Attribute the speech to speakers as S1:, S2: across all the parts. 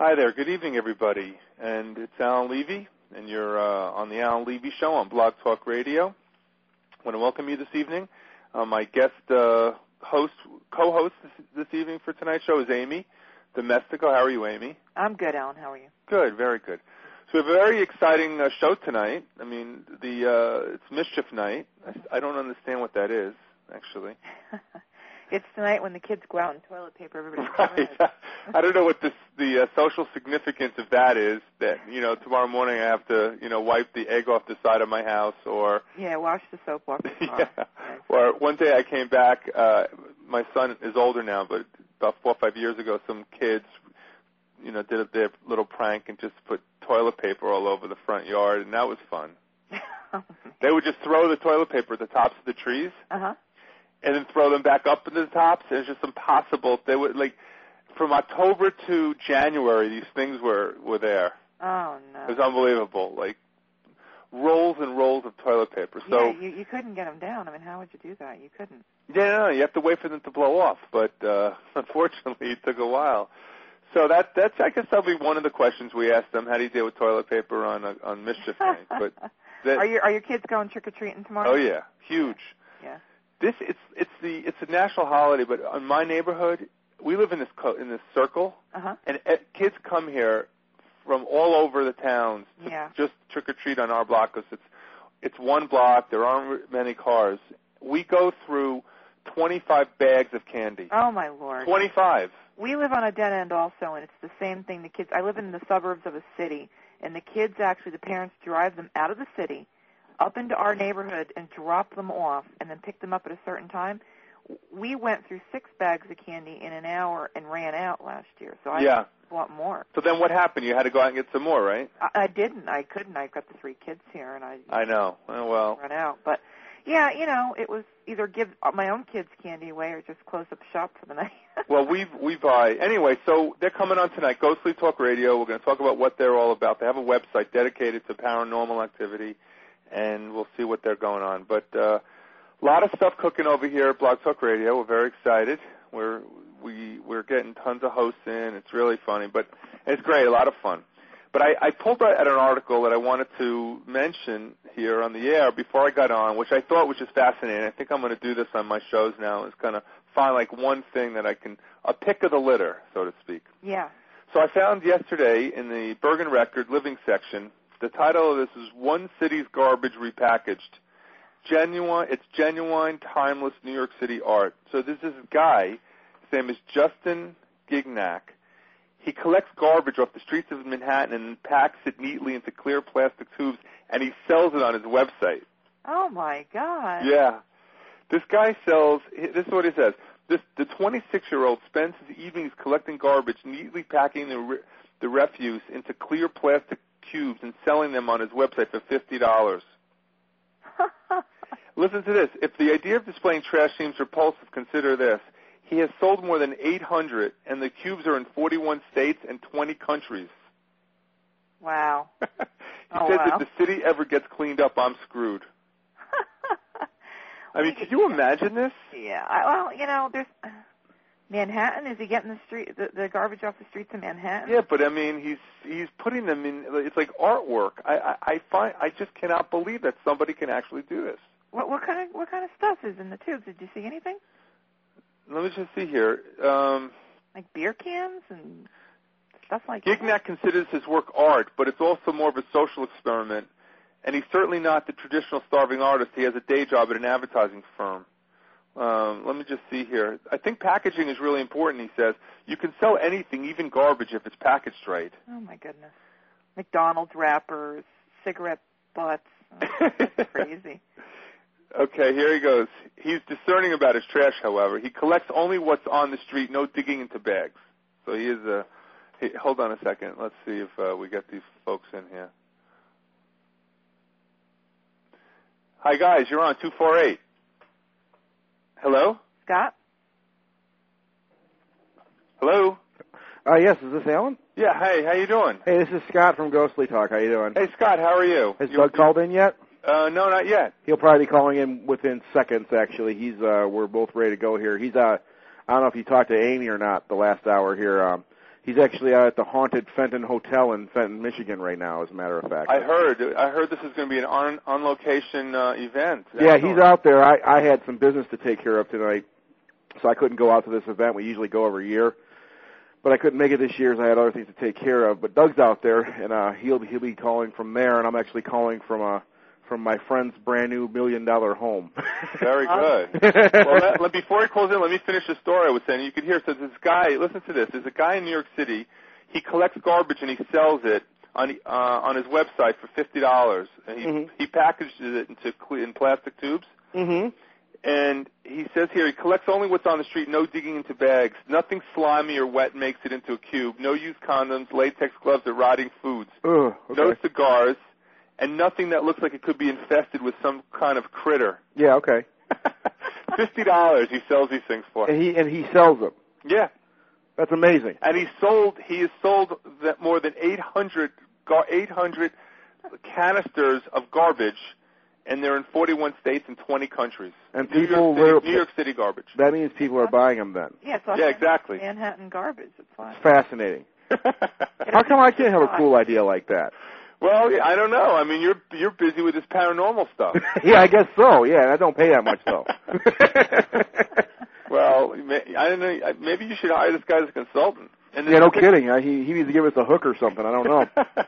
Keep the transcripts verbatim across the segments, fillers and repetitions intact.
S1: Hi there. Good evening, everybody. And it's Alan Levy, and you're uh, on the Alan Levy Show on Blog Talk Radio. I want to welcome you this evening. Uh, my guest uh, host, co-host this, this evening for tonight's show is Amy Domestico. How are you, Amy?
S2: I'm good, Alan. How are you?
S1: Good, very good. So we have a very exciting uh, show tonight. I mean, the uh, it's Mischief Night. I, I don't understand what that is, actually.
S2: It's tonight when the kids go out and toilet paper everybody's
S1: right. I don't know what this, the uh, social significance of that is, that, you know, tomorrow morning I have to, you know, wipe the egg off the side of my house, or...
S2: Yeah, wash the soap off the car.
S1: yeah. Or one day I came back, uh, my son is older now, but about four or five years ago, some kids, you know, did their little prank and just put toilet paper all over the front yard, and that was fun. They would just throw the toilet paper at the tops of the trees.
S2: Uh-huh.
S1: And then throw them back up into the tops. It's just impossible. They would, like, from October to January, these things were, were there.
S2: Oh, no.
S1: It was unbelievable. Like, rolls and rolls of toilet paper. So
S2: yeah, you, you couldn't get them down. I mean, how would you do that? You couldn't.
S1: Yeah, no, you have to wait for them to blow off. But uh, unfortunately, it took a while. So that that's I guess that'll be one of the questions we asked them. How do you deal with toilet paper on a, on Mischief Night? But that,
S2: are your are your kids going trick or treating tomorrow?
S1: Oh yeah, huge.
S2: Yeah.
S1: This it's it's the it's a national holiday, but in my neighborhood, we live in this co- in this circle,
S2: uh-huh.
S1: and uh, kids come here from all over the towns to
S2: yeah.
S1: just trick or treat on our block, because it's it's one block. There aren't many cars. We go through twenty-five bags of candy.
S2: Oh my Lord!
S1: twenty-five.
S2: We live on a dead end also, and it's the same thing. The kids. I live in the suburbs of a city, and the kids actually, the parents drive them out of the city, up into our neighborhood, and drop them off, and then pick them up at a certain time. We went through six bags of candy in an hour and ran out last year, so I
S1: yeah.
S2: bought more.
S1: So then what happened? You had to go out and get some more, right?
S2: I, I didn't. I couldn't. I've got the three kids here, and I
S1: I know. Oh, well.
S2: run out. But, yeah, you know, it was either give my own kids candy away or just close up shop for the night.
S1: Well, we we buy. Anyway, so they're coming on tonight, Ghostly Talk Radio. We're going to talk about what they're all about. They have a website dedicated to paranormal activity, and we'll see what they're going on. But uh, a lot of stuff cooking over here at Blog Talk Radio. We're very excited. We're we we're getting tons of hosts in. It's really funny, but it's great. A lot of fun. But I, I pulled out an article that I wanted to mention here on the air before I got on, which I thought was just fascinating. I think I'm going to do this on my shows now, is kind of find like one thing that I can, a pick of the litter, so to speak.
S2: Yeah.
S1: So I found yesterday in the Bergen Record Living section, the title of this is One City's Garbage Repackaged. Genuine, it's genuine, timeless New York City art. So this is a guy, his name is Justin Gignac. He collects garbage off the streets of Manhattan and packs it neatly into clear plastic tubes, and he sells it on his website.
S2: Oh, my God.
S1: Yeah. This guy sells, this is what he says, this, the twenty-six-year-old spends his evenings collecting garbage, neatly packing the, re, the refuse into clear plastic cubes and selling them on his website for fifty dollars. Listen to this. If the idea of displaying trash seems repulsive, consider this. He has sold more than eight hundred, and the cubes are in forty-one states and twenty countries.
S2: Wow.
S1: he
S2: oh,
S1: says
S2: wow.
S1: if the city ever gets cleaned up, I'm screwed. I mean, could you imagine this?
S2: Yeah. I, well, you know, there's uh, Manhattan. Is he getting the street the, the garbage off the streets of Manhattan?
S1: Yeah, but I mean, he's he's putting them in. It's like artwork. I I, I find I just cannot believe that somebody can actually do this.
S2: What what kind of what kind of stuff is in the tubes? Did you see anything?
S1: Let me just see here. Um,
S2: like beer cans and stuff like
S1: Gignac
S2: that?
S1: considers his work art, but it's also more of a social experiment. And he's certainly not the traditional starving artist. He has a day job at an advertising firm. Um, let me just see here. I think packaging is really important, he says. You can sell anything, even garbage, if it's packaged right.
S2: Oh, my goodness. McDonald's wrappers, cigarette butts. Oh, that's crazy.
S1: Okay, here he goes. He's discerning about his trash, however. He collects only what's on the street, no digging into bags. So he is a... He, hold on a second. Let's see if uh, we get these folks in here. Hi, guys. You're on two four eight. Hello?
S2: Scott?
S1: Hello?
S3: Uh, yes, is this Alan?
S1: Yeah, hey, how you doing?
S3: Hey, this is Scott from Ghostly Talk. How you doing?
S1: Hey, Scott, how are you?
S3: Has
S1: you,
S3: Doug called in yet?
S1: Uh, no, not yet.
S3: He'll probably be calling in within seconds, actually. He's, uh, we're both ready to go here. He's, uh, I don't know if you talked to Amy or not the last hour here. Um, He's actually out at the haunted Fenton Hotel in Fenton, Michigan right now, as a matter of fact.
S1: I heard. I heard this is going to be an on on location uh, event.
S3: Yeah, he's out there. I, I had some business to take care of tonight, so I couldn't go out to this event. We usually go every year, but I couldn't make it this year as I had other things to take care of. But Doug's out there, and uh, he'll he'll be calling from there, and I'm actually calling from uh from my friend's brand new million dollar home.
S1: Very good. Well, let, let, before he calls in, let me finish the story I was saying. You could hear. So this guy, listen to this. There's a guy in New York City. He collects garbage and he sells it on uh, on his website for fifty dollars. And he
S3: mm-hmm.
S1: he packages it into in plastic tubes.
S3: Mm-hmm.
S1: And he says here he collects only what's on the street, no digging into bags. Nothing slimy or wet makes it into a cube. No used condoms, latex gloves, or rotting foods.
S3: Ugh, okay.
S1: No cigars, and nothing that looks like it could be infested with some kind of critter.
S3: Yeah, okay.
S1: Fifty dollars he sells these things for.
S3: And he and he sells them.
S1: Yeah.
S3: That's amazing.
S1: And he sold. He has sold that more than eight hundred eight hundred canisters of garbage, and they're in forty-one states and twenty countries.
S3: And
S1: New
S3: people,
S1: York City, New York City garbage.
S3: That means people are buying them then.
S2: Yeah, so
S1: yeah, exactly.
S2: Manhattan garbage. It's fine.
S3: It's fascinating. How come I can't have a cool idea like that?
S1: Well, I don't know. I mean, you're you're busy with this paranormal stuff.
S3: Yeah, I guess so. Yeah, I don't pay that much though.
S1: Well, I don't know. Maybe you should hire this guy as a consultant. And
S3: yeah, no kidding. I, he he needs to give us a hook or something. I don't know.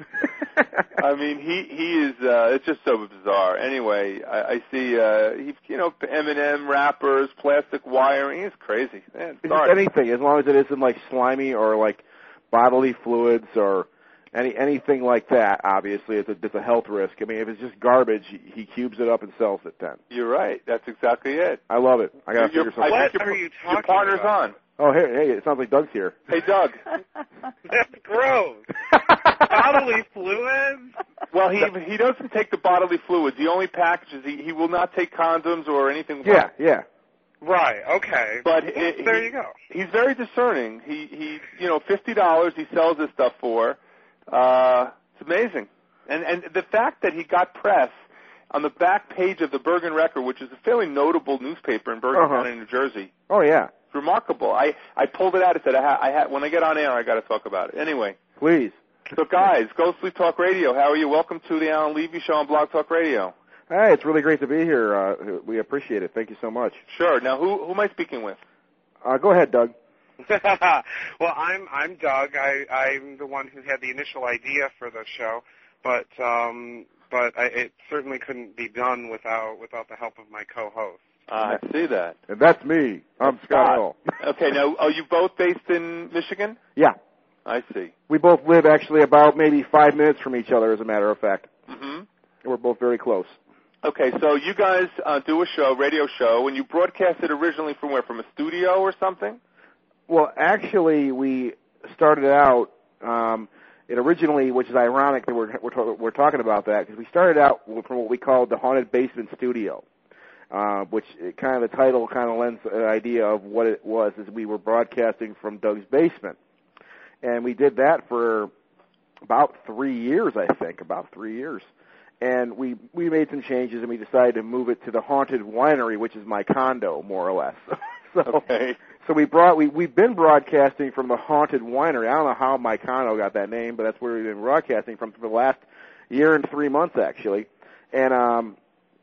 S1: I mean, he he is. Uh, it's just so bizarre. Anyway, I, I see. Uh, he, you know, M and M wrappers, plastic wiring. It's crazy. Man,
S3: it's anything, as long as it isn't like slimy or like bodily fluids or any anything like that. Obviously, it's a it's a health risk. I mean, if it's just garbage, he, he cubes it up and sells it. Then
S1: you're right. That's exactly it.
S3: I love it. I got to figure something.
S1: What
S4: are you talking
S1: Your partner's
S4: about?
S1: on.
S3: Oh, hey, hey, it sounds like Doug's here.
S1: Hey, Doug.
S4: That's gross. Bodily fluids?
S1: Well, he he doesn't take the bodily fluids. He only packages. He he will not take condoms or anything.
S3: Yeah, yeah.
S4: Right. Okay.
S1: But
S4: well,
S1: it,
S4: there
S1: he,
S4: you go.
S1: He's very discerning. He he you know fifty dollars he sells this stuff for. Uh, it's amazing. And and the fact that he got press on the back page of the Bergen Record, which is a fairly notable newspaper in Bergen
S3: uh-huh.
S1: County, New Jersey.
S3: Oh yeah.
S1: Remarkable. I, I pulled it out. I said, I ha- I ha- when I get on air, I got to talk about it. Anyway.
S3: Please.
S1: So, guys, Ghostly Talk Radio, how are you? Welcome to the Alan Levy Show on Blog Talk Radio.
S3: Hey, it's really great to be here. Uh, we appreciate it. Thank you so much.
S1: Sure. Now, who who am I speaking with?
S3: Uh, go ahead, Doug.
S4: Well, I'm I'm Doug. I, I'm the one who had the initial idea for the show, but um, but I, it certainly couldn't be done without without the help of my co-host.
S1: Uh, I see that.
S3: And that's me. I'm
S1: Scott.
S3: Scott Hall.
S1: Okay, now, are you both based in Michigan?
S3: Yeah.
S1: I see.
S3: We both live actually about maybe five minutes from each other, as a matter of fact.
S1: Mm-hmm.
S3: We're both very close.
S1: Okay, so you guys uh, do a show, radio show, and you broadcast it originally from where? From a studio or something?
S3: Well, actually, we started out, um, it originally, which is ironic that we're, we're, we're talking about that, because we started out from what we called the Haunted Basement Studio. Uh, which it kind of the title kind of lends an idea of what it was, as we were broadcasting from Doug's basement, and we did that for about three years, I think, about three years, and we we made some changes and we decided to move it to the Haunted Winery, which is my condo, more or less. so,
S1: okay.
S3: So we brought we we've been broadcasting from the Haunted Winery. I don't know how my condo got that name, but that's where we've been broadcasting from for the last year and three months, actually, and um.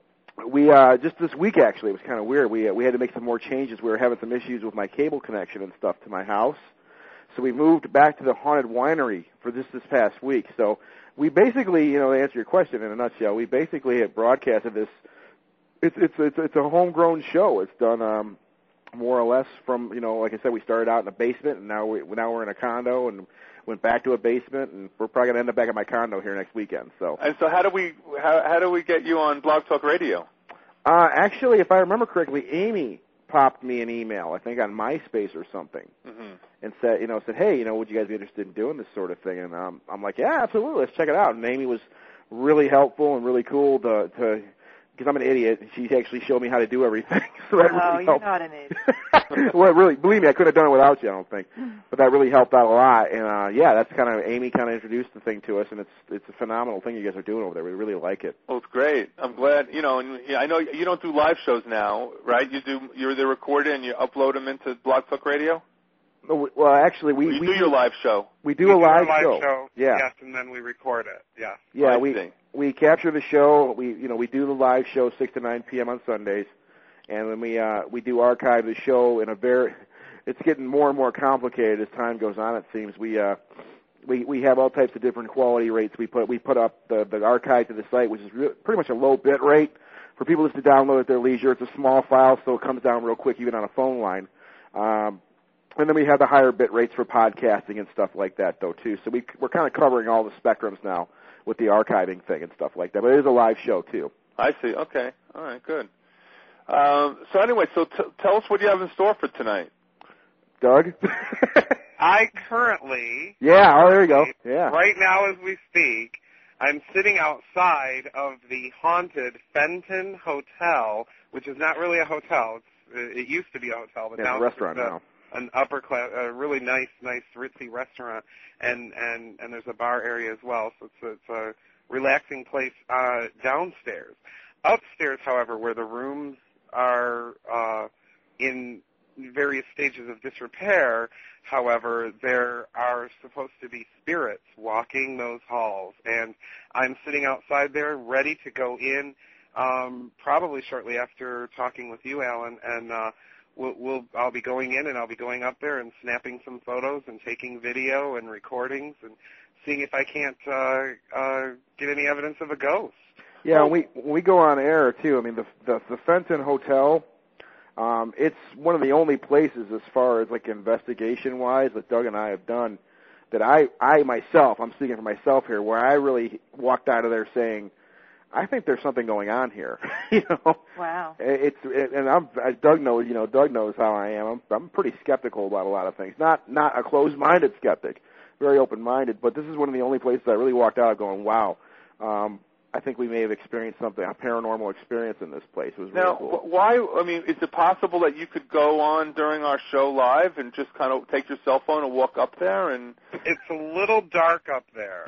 S3: We uh, just this week actually it was kind of weird. We uh, we had to make some more changes. We were having some issues with my cable connection and stuff to my house, so we moved back to the Haunted Winery for this this past week. So we basically, you know, to answer your question in a nutshell, we basically have broadcasted this. It's it's it's it's a homegrown show. It's done um, more or less from, you know, like I said, we started out in a basement and now we now we're in a condo and went back to a basement, and we're probably going to end up back at my condo here next weekend. So.
S1: And so how do we how, how do we get you on Blog Talk Radio?
S3: Uh, actually, if I remember correctly, Amy popped me an email, I think on MySpace or something,
S1: mm-hmm. and
S3: said, you know, said, hey, you know, would you guys be interested in doing this sort of thing? And um, I'm like, yeah, absolutely, let's check it out. And Amy was really helpful and really cool to to. Because I'm an idiot, she actually showed me how to do everything. So that
S2: oh,
S3: really
S2: you're
S3: helped.
S2: not an idiot.
S3: Well, really, believe me, I couldn't have done it without you, I don't think. But that really helped out a lot. And, uh, yeah, that's kind of, Amy kind of introduced the thing to us, and it's it's a phenomenal thing you guys are doing over there. We really like it.
S1: Well, it's great. I'm glad, you know, and I know you don't do live shows now, right? You do, you're they're recorded and you upload them into Blog Talk Radio?
S3: Well, actually, we,
S1: you
S3: we
S1: do your live show.
S3: We do
S4: we
S3: a
S4: do
S3: live,
S4: live
S3: show.
S4: show.
S3: Yeah.
S4: Yes, and then we record it. Yeah.
S3: Yeah,
S1: I
S3: we
S1: see.
S3: we capture the show. We you know we do the live show six to nine p.m. on Sundays, and then we uh, we do archive the show in a very. It's getting more and more complicated as time goes on. It seems we uh we we have all types of different quality rates. We put we put up the the archive to the site, which is re- pretty much a low bit rate for people just to download at their leisure. It's a small file, so it comes down real quick, even on a phone line. Um, And then we have the higher bit rates for podcasting and stuff like that, though, too. So we, we're kind of covering all the spectrums now with the archiving thing and stuff like that. But it is a live show, too.
S1: I see. Okay. All right, good. Um, so anyway, so t- tell us what you have in store for tonight.
S3: Doug?
S4: I currently,
S3: yeah, oh, there you go. Yeah.
S4: right now as we speak, I'm sitting outside of the haunted Fenton Hotel, which is not really a hotel. It's, it used to be a hotel, but
S3: yeah,
S4: now
S3: it's a
S4: it's
S3: restaurant
S4: a,
S3: now.
S4: an upper class, a really nice, nice ritzy restaurant, and and and there's a bar area as well. So it's a, it's a relaxing place uh, downstairs. Upstairs, however, where the rooms are uh, in various stages of disrepair, however, there are supposed to be spirits walking those halls, and I'm sitting outside there, ready to go in, um, probably shortly after talking with you, Alan, and. Uh, We'll, we'll, I'll be going in and I'll be going up there and snapping some photos and taking video and recordings and seeing if I can't uh, uh, get any evidence of a ghost.
S3: Yeah, well, we we go on air too. I mean, the the, the Fenton Hotel, um, it's one of the only places as far as like investigation wise that Doug and I have done that I I myself, I'm speaking for myself here, where I really walked out of there saying, I think there's something going on here. you know.
S2: Wow.
S3: It's it, and I'm Doug knows you know Doug knows how I am. I'm I'm pretty skeptical about a lot of things. Not not a closed-minded skeptic, very open-minded. But this is one of the only places I really walked out going, wow. Um, I think we may have experienced something, a paranormal experience in this place. It was
S1: now,
S3: really cool.
S1: why? I mean, is it possible that you could go on during our show live and just kind of take your cell phone and walk up there and?
S4: It's a little dark up there.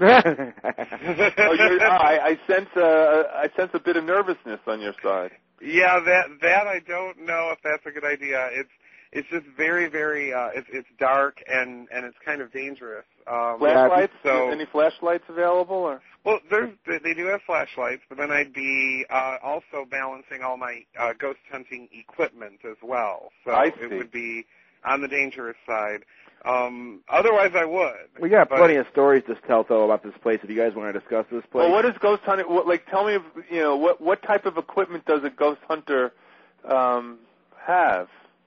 S1: oh, you're, I, I sense a, I sense a bit of nervousness on your side.
S4: Yeah, that that I don't know if that's a good idea. It's it's just very very uh, it's it's dark and and it's kind of dangerous. Um,
S1: flashlights?
S4: So
S1: any flashlights available? Or?
S4: Well, there's they do have flashlights, but then I'd be uh, also balancing all my uh, ghost hunting equipment as well. So
S1: I
S4: it
S1: see.
S4: would be on the dangerous side. Um, otherwise, I would.
S3: We got
S4: but,
S3: plenty of stories to tell, though, about this place. If you guys want to discuss this place.
S1: Well, what is ghost hunting? What, like, tell me, you know, what what type of equipment does a ghost hunter um, have?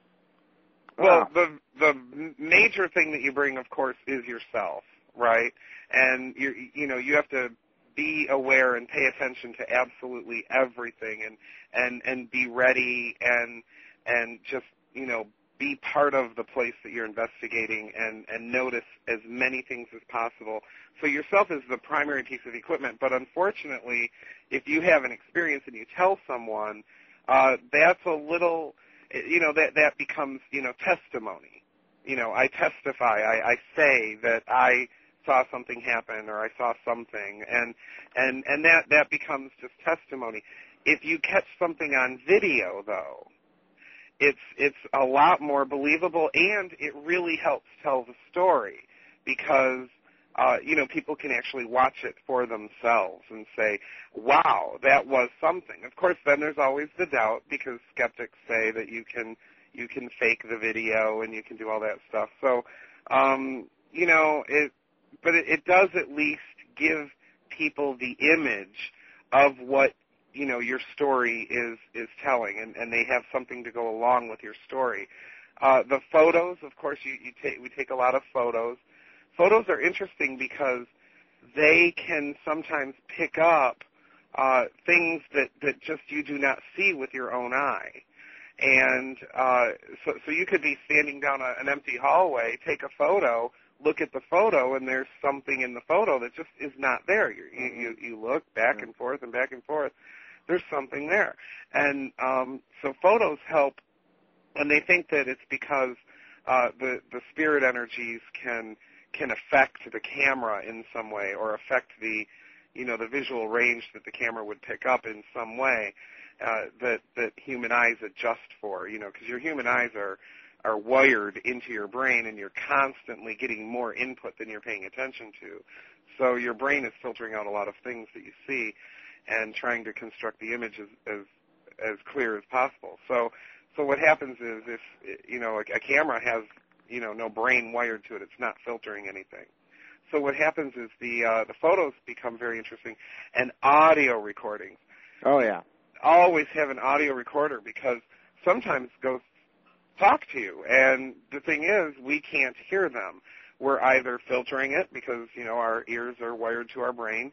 S4: Well, the the major thing that you bring, of course, is yourself, right? And you you know you have to be aware and pay attention to absolutely everything, and and and be ready and and just you know be part of the place that you're investigating and and notice as many things as possible. So yourself is the primary piece of equipment, but unfortunately, if you have an experience and you tell someone, uh, that's a little. You know, that that becomes, you know, testimony. You know, I testify, I, I say that I saw something happen or I saw something, and and and that that becomes just testimony. If you catch something on video, though, it's it's a lot more believable, and it really helps tell the story because uh, you know, people can actually watch it for themselves and say, wow, that was something. Of course, then there's always the doubt because skeptics say that you can you can fake the video and you can do all that stuff. So, um, you know, it, but it, it does at least give people the image of what, you know, your story is, is telling, and, and they have something to go along with your story. Uh, the photos, of course, you, you take, we take a lot of photos. Photos are interesting because they can sometimes pick up uh, things that, that just you do not see with your own eye. And uh, so, so you could be standing down a, an empty hallway, take a photo, look at the photo, and there's something in the photo that just is not there. You, you, you, you look back and forth and back and forth. There's something there. And um, so photos help, and they think that it's because uh, the, the spirit energies can can affect the camera in some way or affect the, you know, the visual range that the camera would pick up in some way uh, that, that human eyes adjust for, you know, because your human eyes are are wired into your brain, and you're constantly getting more input than you're paying attention to. So your brain is filtering out a lot of things that you see and trying to construct the image as as, as clear as possible. So so what happens is if, you know, a, a camera has, you know, no brain wired to it, it's not filtering anything. So what happens is the uh, the photos become very interesting, and audio recordings.
S3: Oh, yeah.
S4: Always have an audio recorder, because sometimes ghosts talk to you, and the thing is, we can't hear them. We're either filtering it because, you know, our ears are wired to our brain,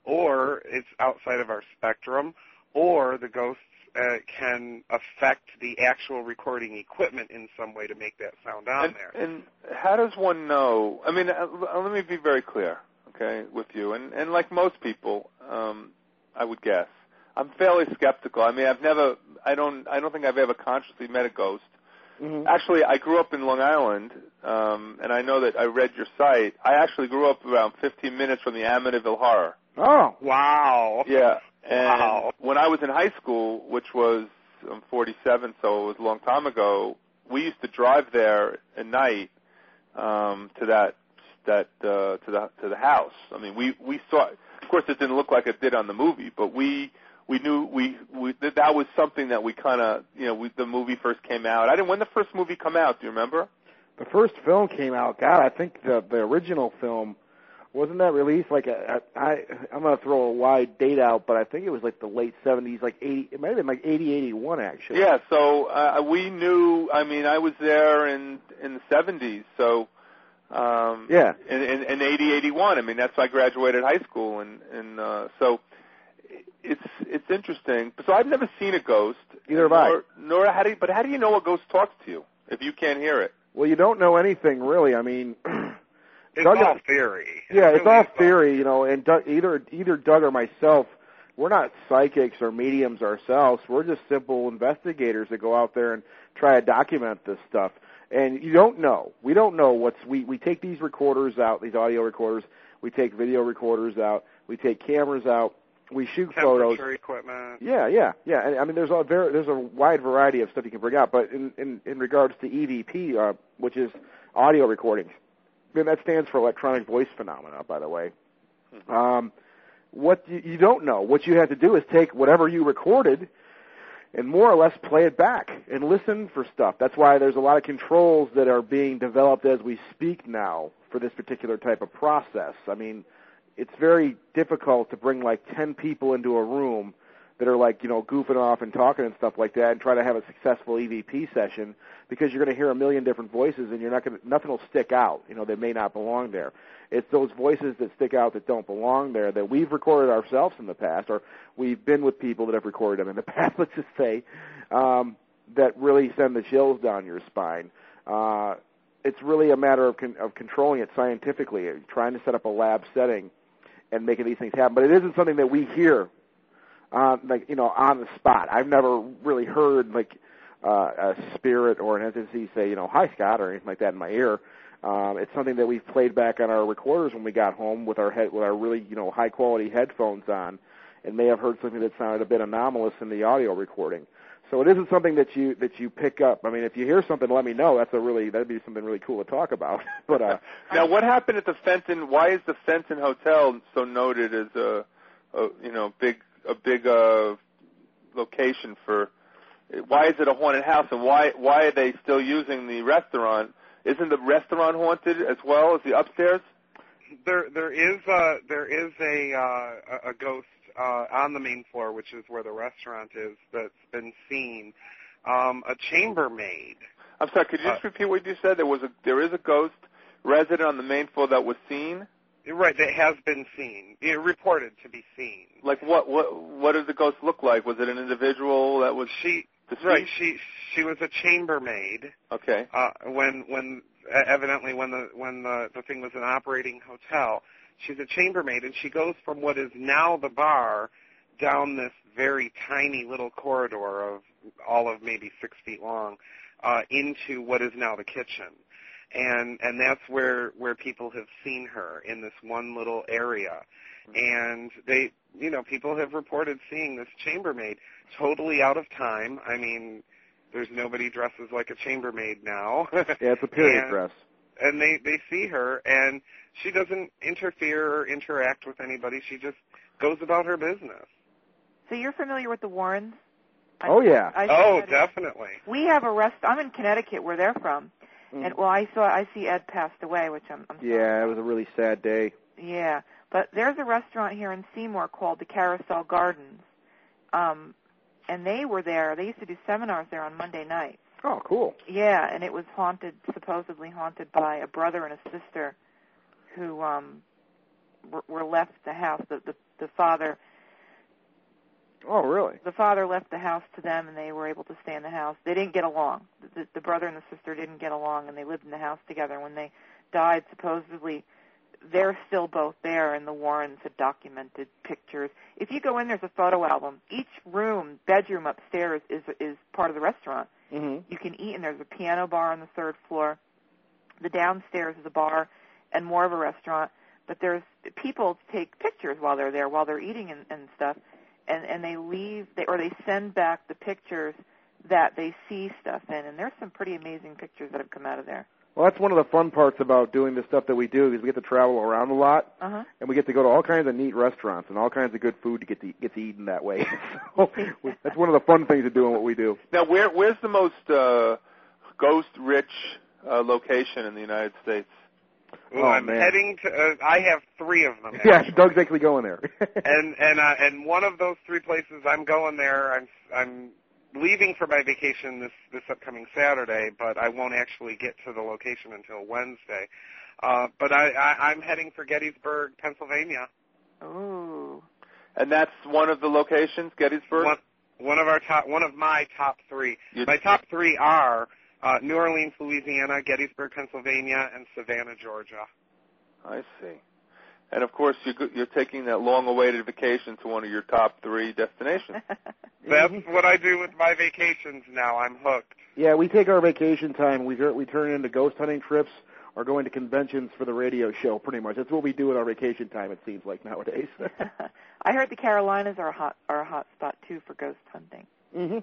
S4: or it's outside of our spectrum, or the ghosts uh, can affect the actual recording equipment in some way to make that sound on
S1: and,
S4: there.
S1: And how does one know? I mean, uh, let me be very clear, okay, with you. And, and like most people, um, I would guess, I'm fairly skeptical. I mean, I've never, I don't, I don't think I've ever consciously met a ghost.
S3: Mm-hmm.
S1: Actually, I grew up in Long Island, um, and I know that I read your site. I actually grew up around fifteen minutes from the Amityville Horror.
S3: Oh,
S4: wow.
S1: Yeah. And
S4: wow.
S1: when I was in high school, which was, I'm forty-seven, so it was a long time ago, we used to drive there at night um, to that that uh, to the to the house. I mean, we we saw. Of course, it didn't look like it did on the movie, but we. We knew we, we that, that was something that we kind of, you know, we, the movie first came out. I didn't. When the first movie come out? Do you remember?
S3: The first film came out. God, I think the the original film wasn't that released like a, a, I I'm gonna throw a wide date out, but I think it was like the late seventies, like eighty. It might have been like eighty, eighty-one actually.
S1: Yeah. So uh, we knew. I mean, I was there in in the seventies. So um,
S3: yeah,
S1: in, in, in eighty, eighty-one. I mean, that's when I graduated high school, and and uh, so. It's it's interesting. So I've never seen a ghost.
S3: Either have I.
S1: Nor, nor how do you, but how do you know a ghost talks to you if you can't hear it?
S3: Well, you don't know anything really. I mean,
S4: it's
S3: Doug,
S4: all theory.
S3: Yeah,
S4: it's,
S3: it's
S4: really
S3: all theory. You know, and Doug, either either Doug or myself, we're not psychics or mediums ourselves. We're just simple investigators that go out there and try to document this stuff. And you don't know. We don't know what's we we take these recorders out, these audio recorders. We take video recorders out. We take cameras out. We shoot photos.
S4: Equipment.
S3: Yeah, yeah, yeah. And I mean, there's a very, there's a wide variety of stuff you can bring out. But in in, in regards to E V P, uh, which is audio recordings, and that stands for electronic voice phenomena, by the way. Mm-hmm. Um, what you, you don't know, what you have to do is take whatever you recorded and more or less play it back and listen for stuff. That's why there's a lot of controls that are being developed as we speak now for this particular type of process. I mean, it's very difficult to bring like ten people into a room that are like, you know, goofing off and talking and stuff like that and try to have a successful E V P session, because you're going to hear a million different voices and you're not going to, nothing will stick out, you know, that may not belong there. It's those voices that stick out that don't belong there that we've recorded ourselves in the past, or we've been with people that have recorded them in the past, let's just say, um, that really send the chills down your spine. Uh, it's really a matter of, con- of controlling it scientifically, trying to set up a lab setting and making these things happen. But it isn't something that we hear, uh, like, you know, on the spot. I've never really heard, like, uh, a spirit or an entity say, you know, hi, Scott, or anything like that in my ear. Um, it's something that we've played back on our recorders when we got home with our head, with our really, you know, high-quality headphones on, and may have heard something that sounded a bit anomalous in the audio recording. So it isn't something that you that you pick up. I mean, if you hear something, let me know. That's a really that'd be something really cool to talk about. But uh,
S1: now, what happened at the Fenton? Why is the Fenton Hotel so noted as a, a you know big a big uh, location for? Why is it a haunted house, and why why are they still using the restaurant? Isn't the restaurant haunted as well as the upstairs?
S4: There there is a there is a uh, a ghost Uh, on the main floor, which is where the restaurant is, that's been seen. Um, a chambermaid.
S1: I'm sorry. Could you just
S4: uh,
S1: repeat what you said? There was a there is a ghost resident on the main floor that was seen.
S4: Right, that has been seen. It reported to be seen.
S1: Like what? What? What did the ghost look like? Was it an individual that was
S4: she?
S1: deceased?
S4: Right. She she was a chambermaid.
S1: Okay.
S4: Uh, when when evidently when the when the the thing was an operating hotel. She's a chambermaid, and she goes from what is now the bar down this very tiny little corridor of all of maybe six feet long uh, into what is now the kitchen. And and that's where, where people have seen her, in this one little area. And they, you know, people have reported seeing this chambermaid totally out of time. I mean, there's nobody dresses like a chambermaid now.
S3: Yeah, it's a period
S4: and,
S3: dress.
S4: And they, they see her, and she doesn't interfere or interact with anybody. She just goes about her business.
S2: So you're familiar with the Warrens? I,
S3: Oh, yeah.
S2: I, I
S4: oh,
S2: said,
S4: definitely.
S2: We have a rest. I'm in Connecticut, where they're from,
S3: Mm.
S2: and well, I saw I see Ed passed away, which I'm. I'm sorry.
S3: Yeah, it was a really sad day.
S2: Yeah, but there's a restaurant here in Seymour called the Carousel Gardens, um, and they were there. They used to do seminars there on Monday nights.
S3: Oh, cool.
S2: Yeah, and it was haunted, supposedly haunted by a brother and a sister who um, were, were left the house. The, the the father.
S3: Oh, really?
S2: The father left the house to them, and they were able to stay in the house. They didn't get along. The, the brother and the sister didn't get along, and they lived in the house together. When they died, supposedly, they're still both there, and the Warrens had documented pictures. If you go in, there's a photo album. Each room, bedroom upstairs, is is part of the restaurant.
S3: Mm-hmm.
S2: You can eat, and there's a piano bar on the third floor. The downstairs is a bar and more of a restaurant, but there's people take pictures while they're there, while they're eating and, and stuff. And, and they leave, they, or they send back the pictures that they see stuff in. And there's some pretty amazing pictures that have come out of there.
S3: Well, that's one of the fun parts about doing the stuff that we do is we get to travel around a lot,
S2: uh-huh.
S3: and we get to go to all kinds of neat restaurants and all kinds of good food to get to get to eaten that way. So that's one of the fun things of doing what we do.
S1: Now, where where's the most uh, ghost-rich uh, location in the United States?
S4: Well,
S3: oh,
S4: I'm
S3: man.
S4: heading to. Uh, I have three of them.
S3: Yeah,
S4: actually.
S3: Doug's actually going there.
S4: and and uh, and one of those three places, I'm going there. I'm I'm leaving for my vacation this this upcoming Saturday, but I won't actually get to the location until Wednesday. Uh, but I, I I'm heading for Gettysburg, Pennsylvania.
S2: Ooh.
S1: And that's one of the locations, Gettysburg?
S4: One, one of our top, one of my top three.
S1: You'd,
S4: my top three are uh, New Orleans, Louisiana, Gettysburg, Pennsylvania, and Savannah, Georgia.
S1: I see. And, of course, you, you're taking that long-awaited vacation to one of your top three destinations.
S4: That's what I do with my vacations now. I'm hooked.
S3: Yeah, we take our vacation time. We we turn it into ghost hunting trips or going to conventions for the radio show, pretty much. That's what we do with our vacation time, it seems like, nowadays.
S2: I heard the Carolinas are a hot, are a hot spot, too, for ghost hunting.
S3: Mm-hmm.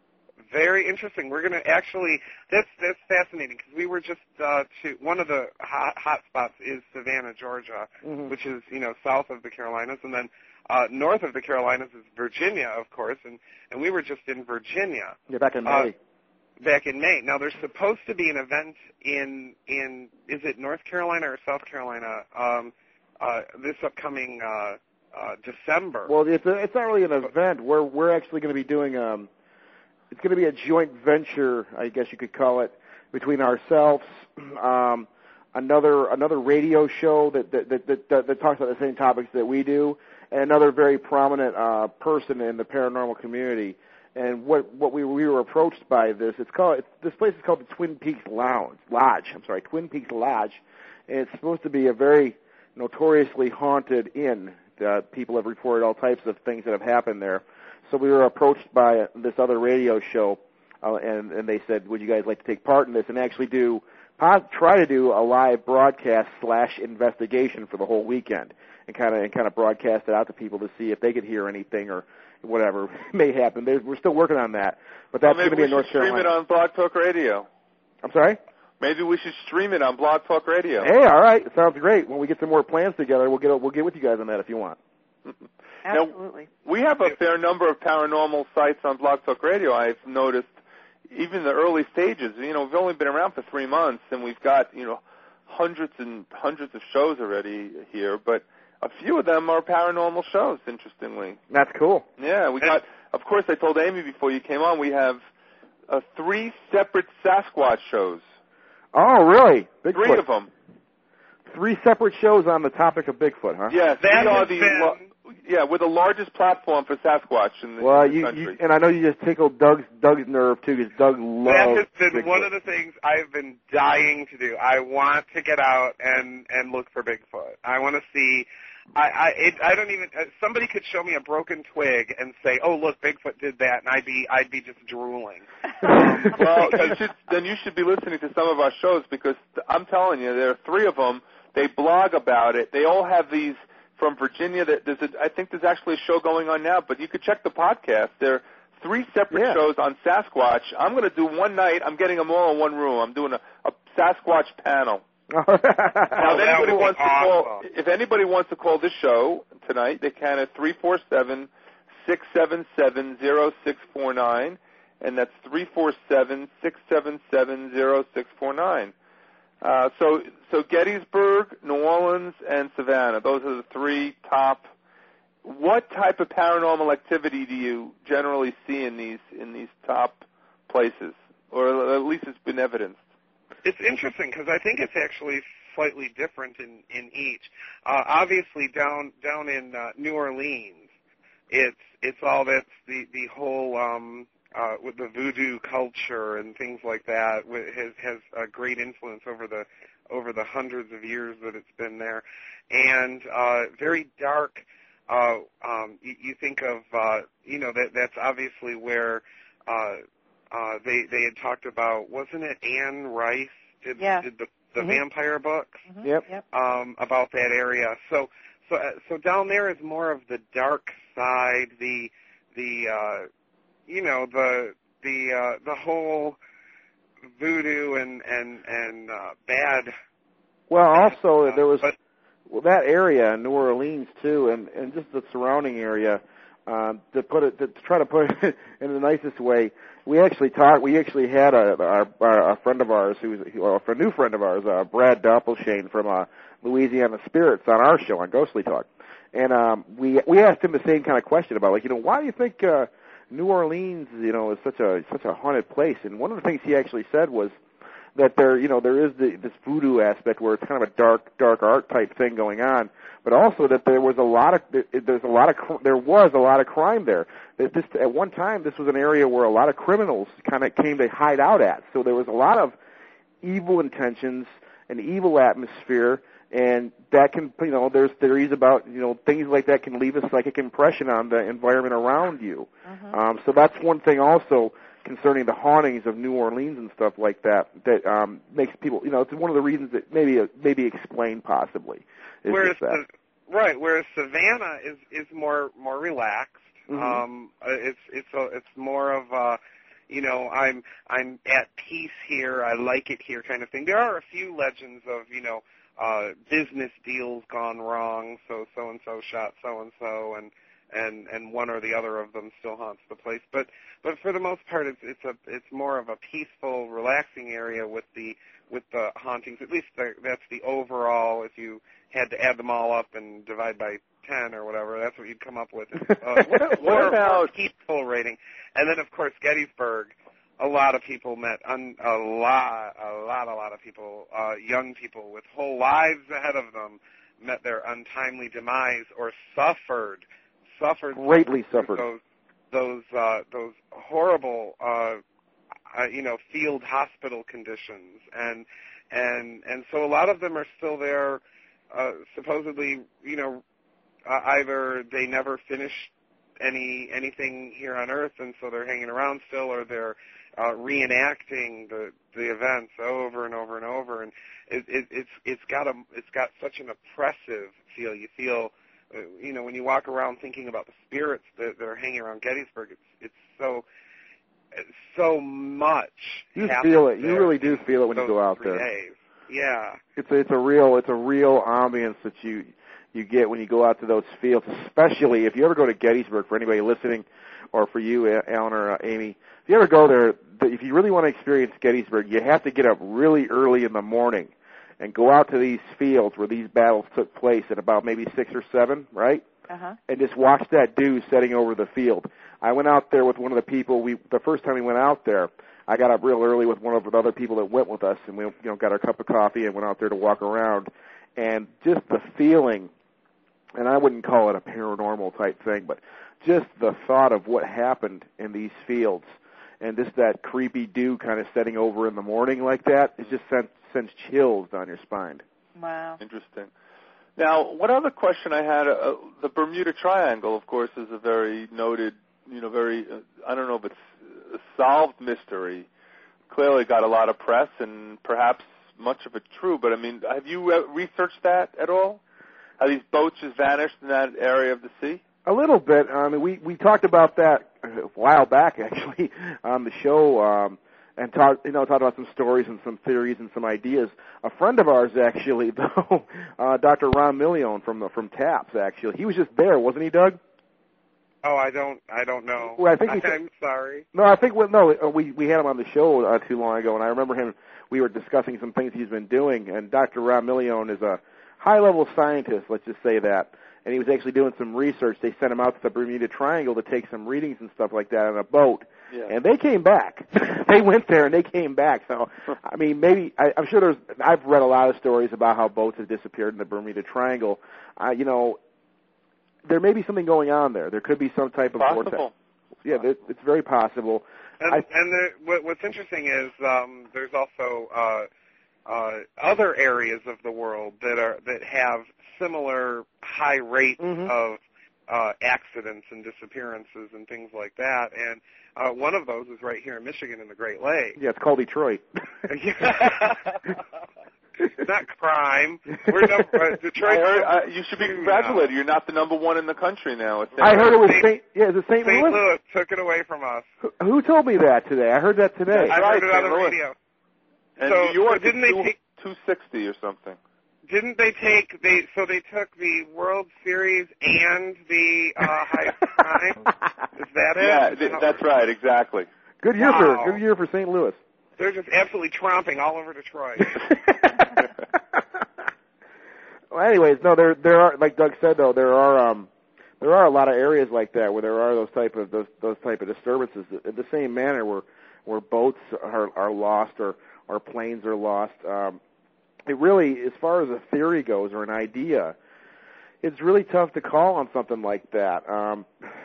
S4: Very interesting. We're going to actually, that's, that's fascinating because we were just uh, to, one of the hot, hot spots is Savannah, Georgia,
S3: Mm-hmm.
S4: which is, you know, south of the Carolinas. And then uh, north of the Carolinas is Virginia, of course. And, and we were just in Virginia.
S3: Yeah, back in May.
S4: Uh, back in May. Now, there's supposed to be an event in, in is it North Carolina or South Carolina um, uh, this upcoming uh, uh, December.
S3: Well, it's, a, it's not really an event. We're, we're actually going to be doing... Um, It's going to be a joint venture, I guess you could call it, between ourselves, um, another another radio show that that, that that that talks about the same topics that we do, and another very prominent uh, person in the paranormal community. And what what we we were approached by this. It's called it's, this place is called the Twin Peaks Lounge Lodge. I'm sorry, Twin Peaks Lodge, and it's supposed to be a very notoriously haunted inn. Uh, people have reported all types of things that have happened there. So we were approached by this other radio show, uh, and, and they said, would you guys like to take part in this and actually do, try to do a live broadcast slash investigation for the whole weekend and kind of and kind of broadcast it out to people to see if they could hear anything or whatever may happen. There's, we're still working on that, but that's
S1: well,
S3: going to be in North Carolina.
S1: Maybe we should stream it on Blog Talk Radio.
S3: I'm sorry?
S1: Maybe we should stream it on Blog Talk Radio.
S3: Hey, all right. It sounds great. When we get some more plans together, we'll get we'll get with you guys on that if you want.
S2: Absolutely.
S1: Now, we have a fair number of paranormal sites on Blog Talk Radio. I've noticed even the early stages. You know, we've only been around for three months, and we've got, you know, hundreds and hundreds of shows already here, but a few of them are paranormal shows, interestingly.
S3: That's cool.
S1: Yeah, we got, of course, I told Amy before you came on, we have uh, three separate Sasquatch shows.
S3: Oh, really? Bigfoot.
S1: Three of them.
S3: Three separate shows on the topic of Bigfoot, huh?
S1: Yes,
S4: That
S1: we are
S4: has
S1: the
S4: been-
S1: lo- yeah, we're the largest platform for Sasquatch in the,
S3: Well,
S1: in the
S3: you,
S1: country.
S3: you and I know you just tickled Doug's Doug's nerve too, because Doug loves
S4: That has been
S3: Bigfoot.
S4: one of the things I've been dying to do. I want to get out and and look for Bigfoot. I want to see. I I it, I don't even. Uh, somebody could show me a broken twig and say, "Oh, look, Bigfoot did that," and I'd be I'd be just drooling.
S1: Well, you should, then you should be listening to some of our shows because I'm telling you, there are three of them. They blog about it. They all have these from Virginia. That there's a, I think there's actually a show going on now, but you could check the podcast. They're three separate
S3: Yeah.
S1: shows on Sasquatch. I'm going to do one night. I'm getting them all in one room. I'm doing a, a Sasquatch panel. Now, if
S4: that
S1: anybody
S4: would be
S1: wants to call,
S4: awesome.
S1: if anybody wants to call this show tonight, they can at three four seven, six seven seven, zero six four nine, and that's three four seven, six seven seven, zero six four nine. Uh, so, so Gettysburg, New Orleans, and Savannah. Those are the three top. What type of paranormal activity do you generally see in these in these top places, or at least it's been evidenced?
S4: It's interesting because I think it's actually slightly different in in each. Uh, obviously, down down in uh, New Orleans, it's it's all that's the the whole um, uh, with the voodoo culture and things like that wi- has has a great influence over the over the hundreds of years that it's been there, and uh, very dark. Uh, um, you, you think of uh, you know that that's obviously where. Uh, Uh, they they had talked about, wasn't it Anne Rice did
S2: Yeah.
S4: did the the
S2: Mm-hmm.
S4: vampire books
S2: Mm-hmm.
S3: Yep.
S2: Yep.
S4: um, about that area. So so uh, so down there is more of the dark side, the the uh, you know the the uh, the whole voodoo and and and uh, bad.
S3: Well, also
S4: uh,
S3: there was
S4: but,
S3: well, that area in New Orleans too, and and just the surrounding area. Um, to put it, to try to put it in the nicest way, we actually talked. We actually had a our, our, a friend of ours who's well, a new friend of ours, uh, Brad Doppelshane from uh, Louisiana Spirits, on our show on Ghostly Talk, and um, we we asked him the same kind of question about, like, you know, why do you think uh, New Orleans, you know, is such a such a haunted place? And one of the things he actually said was that there, you know, there is the, this voodoo aspect where it's kind of a dark, dark art type thing going on, but also that there was a lot of, there's a lot of, there was a lot of crime there. That this, at one time, this was an area where a lot of criminals kind of came to hide out at. So there was a lot of evil intentions, an evil atmosphere, and that can, you know, there's theories about, you know, things like that can leave a psychic impression on the environment around you.
S2: Mm-hmm.
S3: Um, so that's one thing also concerning the hauntings of New Orleans and stuff like that, that um, makes people, you know, it's one of the reasons that maybe maybe explain possibly. Is
S4: whereas
S3: just that.
S4: the, right, whereas Savannah is is more more relaxed.
S3: Mm-hmm.
S4: Um, it's it's a, it's more of a, you know, I'm I'm at peace here. I like it here, kind of thing. There are a few legends of, you know, uh, business deals gone wrong. So so and so shot so and so, and and and one or the other of them still haunts the place. But but for the most part, it's it's a it's more of a peaceful, relaxing area with the with the hauntings. At least the, that's the overall. If you had to add them all up and divide by ten or whatever, that's what you'd come up with. Uh,
S1: what, what
S4: more,
S1: about
S4: more peaceful rating? And then of course Gettysburg. A lot of people met un, a lot, a lot, a lot of people, uh, young people with whole lives ahead of them, met their untimely demise or suffered. Suffered
S3: Greatly suffered.
S4: those those uh, those horrible uh, uh, you know field hospital conditions, and and and so a lot of them are still there. Uh, supposedly, you know, uh, either they never finished any anything here on Earth, and so they're hanging around still, or they're uh, reenacting the the events over and over and over, and it, it, it's it's got a it's got such an oppressive feel. You feel. Uh, you know, when you walk around thinking about the spirits that, that are hanging around Gettysburg, it's it's so it's so much.
S3: You
S4: happens
S3: feel it. You
S4: there
S3: really do
S4: in
S3: feel it when you
S4: those
S3: go out
S4: three
S3: there.
S4: Days. Yeah.
S3: It's a, it's a real it's a real ambience that you you get when you go out to those fields, especially if you ever go to Gettysburg. For anybody listening, or for you, Alan or uh, Amy, if you ever go there, if you really want to experience Gettysburg, you have to get up really early in the morning and go out to these fields where these battles took place at about maybe six or seven, right?
S2: Uh-huh.
S3: And just watch that dew setting over the field. I went out there with one of the people. We the first time we went out there, I got up real early with one of the other people that went with us, and we you know got our cup of coffee and went out there to walk around. And just the feeling, and I wouldn't call it a paranormal type thing, but just the thought of what happened in these fields, and just that creepy dew kind of setting over in the morning like that, it just sent sends chills down your spine.
S2: Wow.
S1: Interesting. Now, one other question I had, uh, the Bermuda Triangle, of course, is a very noted, you know, very, uh, I don't know if it's a solved mystery. Clearly got a lot of press and perhaps much of it true, but I mean, have you uh, researched that at all? How these boats just vanished in that area of the sea?
S3: A little bit. I mean, we we talked about that a while back, actually, on the show, um, and talked you know talked about some stories and some theories and some ideas. A friend of ours, actually, though, uh, Doctor Ron Million from the, from TAPS, actually, he was just there, wasn't he, Doug?
S4: Oh, I don't, I don't know.
S3: Well, I think he
S4: I, I'm sorry.
S3: No, I think well, no, we we had him on the show uh, too long ago, and I remember him. We were discussing some things he's been doing, and Doctor Ron Million is a high-level scientist. Let's just say that. And he was actually doing some research. They sent him out to the Bermuda Triangle to take some readings and stuff like that on a boat.
S1: Yeah.
S3: And they came back. They went there and they came back. So, I mean, maybe, I, I'm sure there's, I've read a lot of stories about how boats have disappeared in the Bermuda Triangle. Uh, you know, there may be something going on there. There could be some type of
S1: Possible.
S3: vortex. Yeah, it, it's very possible.
S4: And,
S3: I,
S4: and there, what, what's interesting is um, there's also uh, uh, other areas of the world that are that have similar high rates
S3: mm-hmm.
S4: of uh, accidents and disappearances and things like that. And uh, one of those is right here in Michigan in the Great Lakes.
S3: Yeah, it's called Detroit.
S4: Not crime. We're number, uh, Detroit.
S1: I heard, uh, you should be congratulated. You're not the number one in the country now. It's
S3: I heard it was
S4: Saint
S3: Saint Yeah, is it Saint Louis?
S4: Saint Louis took it away from us.
S3: Who, who told me that today? I heard that today.
S4: I
S1: right,
S4: heard it on the
S1: Saint Louis.
S4: radio.
S1: And
S4: so,
S1: New York
S4: so didn't
S1: is
S4: they
S1: two,
S4: take?
S1: two sixty or something.
S4: Didn't they take they? So they took the World Series and the uh, high crime. Is that it?
S1: Yeah, th- that's right. Exactly.
S3: Good year
S4: Wow.
S3: for good year for Saint Louis.
S4: They're just absolutely tromping all over Detroit.
S3: Well, anyways, no, there there are, like Doug said, though, there are um there are a lot of areas like that where there are those type of those those type of disturbances. In the same manner, where where boats are are lost or or planes are lost. Um, it really, as far as a theory goes or an idea, it's really tough to call on something like that. Um,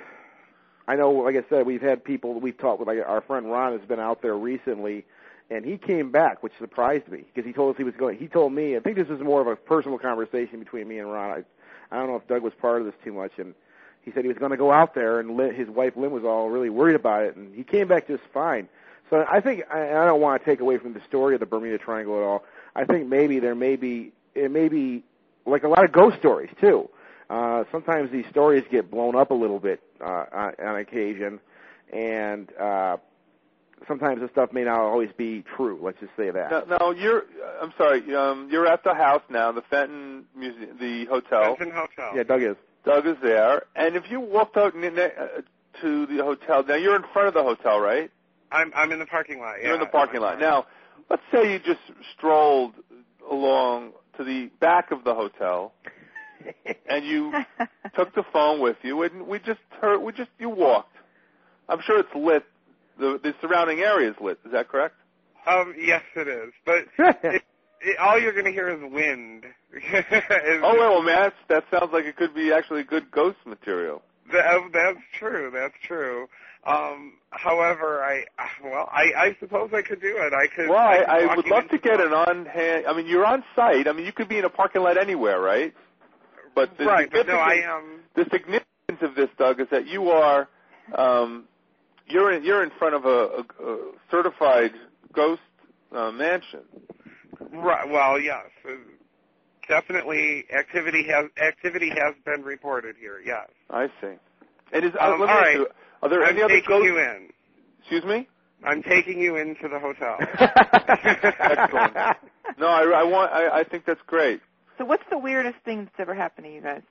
S3: I know, like I said, we've had people we've talked with. Like our friend Ron has been out there recently. And he came back, which surprised me, because he told us he was going. He told me, I think this is more of a personal conversation between me and Ron. I, I don't know if Doug was part of this too much, and he said he was going to go out there, and Lynn, his wife Lynn was all really worried about it, and he came back just fine. So I think I, I don't want to take away from the story of the Bermuda Triangle at all. I think maybe there may be it may be like a lot of ghost stories too. Uh, sometimes these stories get blown up a little bit uh, on, on occasion, and uh, sometimes the stuff may not always be true. Let's just say that.
S1: Now, now you're. I'm sorry. Um, you're at the house now, the Fenton Museum, the hotel.
S4: Fenton Hotel.
S3: Yeah, Doug is.
S1: Doug is there, and if you walked out n- n- uh, to the hotel, now you're in front of the hotel, right?
S4: I'm I'm in the parking lot. Yeah,
S1: you're in the parking lot. Now, let's say you just strolled along to the back of the hotel, and you took the phone with you, and we just heard. We just you walked. I'm sure it's lit. The, the surrounding area is lit. Is that correct?
S4: Um, yes, it is. But it, it, all you're going to hear is wind. is,
S1: oh, well, man, that's, that sounds like it could be actually good ghost material.
S4: That, that's true. That's true. Um, however, I well, I, I suppose I could do it. I could.
S1: Well, I,
S4: I,
S1: I would love to get an on-hand. I mean, you're on site. I mean, you could be in a parking lot anywhere, right? But the
S4: right. But no, I
S1: significance-
S4: am.
S1: The significance of this, Doug, is that you are. Um, You're in, you're in front of a, a, a certified ghost uh, mansion.
S4: Right. Well, yes, uh, definitely. Activity has activity has been reported here. Yes.
S1: I see. And is
S4: Um,
S1: uh, let me
S4: all
S1: ask
S4: right.
S1: you, are there
S4: I'm
S1: any other
S4: taking
S1: ghosts?
S4: you in.
S1: Excuse me.
S4: I'm taking you into the hotel.
S1: Excellent. No, I, I want. I, I think that's great.
S2: So what's the weirdest thing that's ever happened to you guys?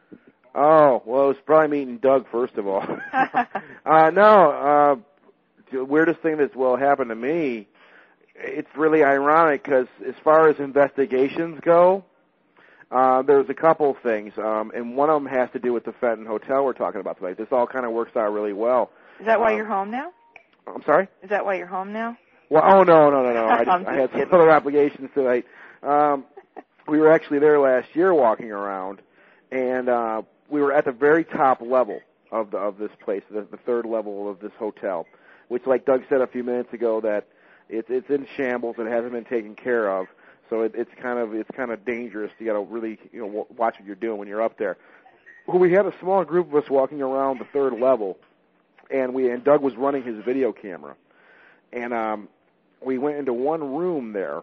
S3: Oh, well, it was probably meeting Doug, first of all. uh, no, uh, the weirdest thing that's, well, happened to me, it's really ironic because as far as investigations go, uh, there's a couple things, um, and one of them has to do with the Fenton Hotel we're talking about tonight. This all kind of works out really well.
S2: Is that why
S3: Um,
S2: you're home now?
S3: I'm sorry?
S2: Is that why you're home now?
S3: Well, oh, no, no, no, no. I,
S2: I'm
S3: just, I had
S2: just
S3: some other obligations tonight. Um, we were actually there last year walking around, and uh, we were at the very top level of the of this place, the, the third level of this hotel, which, like Doug said a few minutes ago, that it's it's in shambles. It hasn't been taken care of, so it, it's kind of it's kind of dangerous. You got to really you know w- watch what you're doing when you're up there. Well, we had a small group of us walking around the third level, and we and Doug was running his video camera, and um, we went into one room there.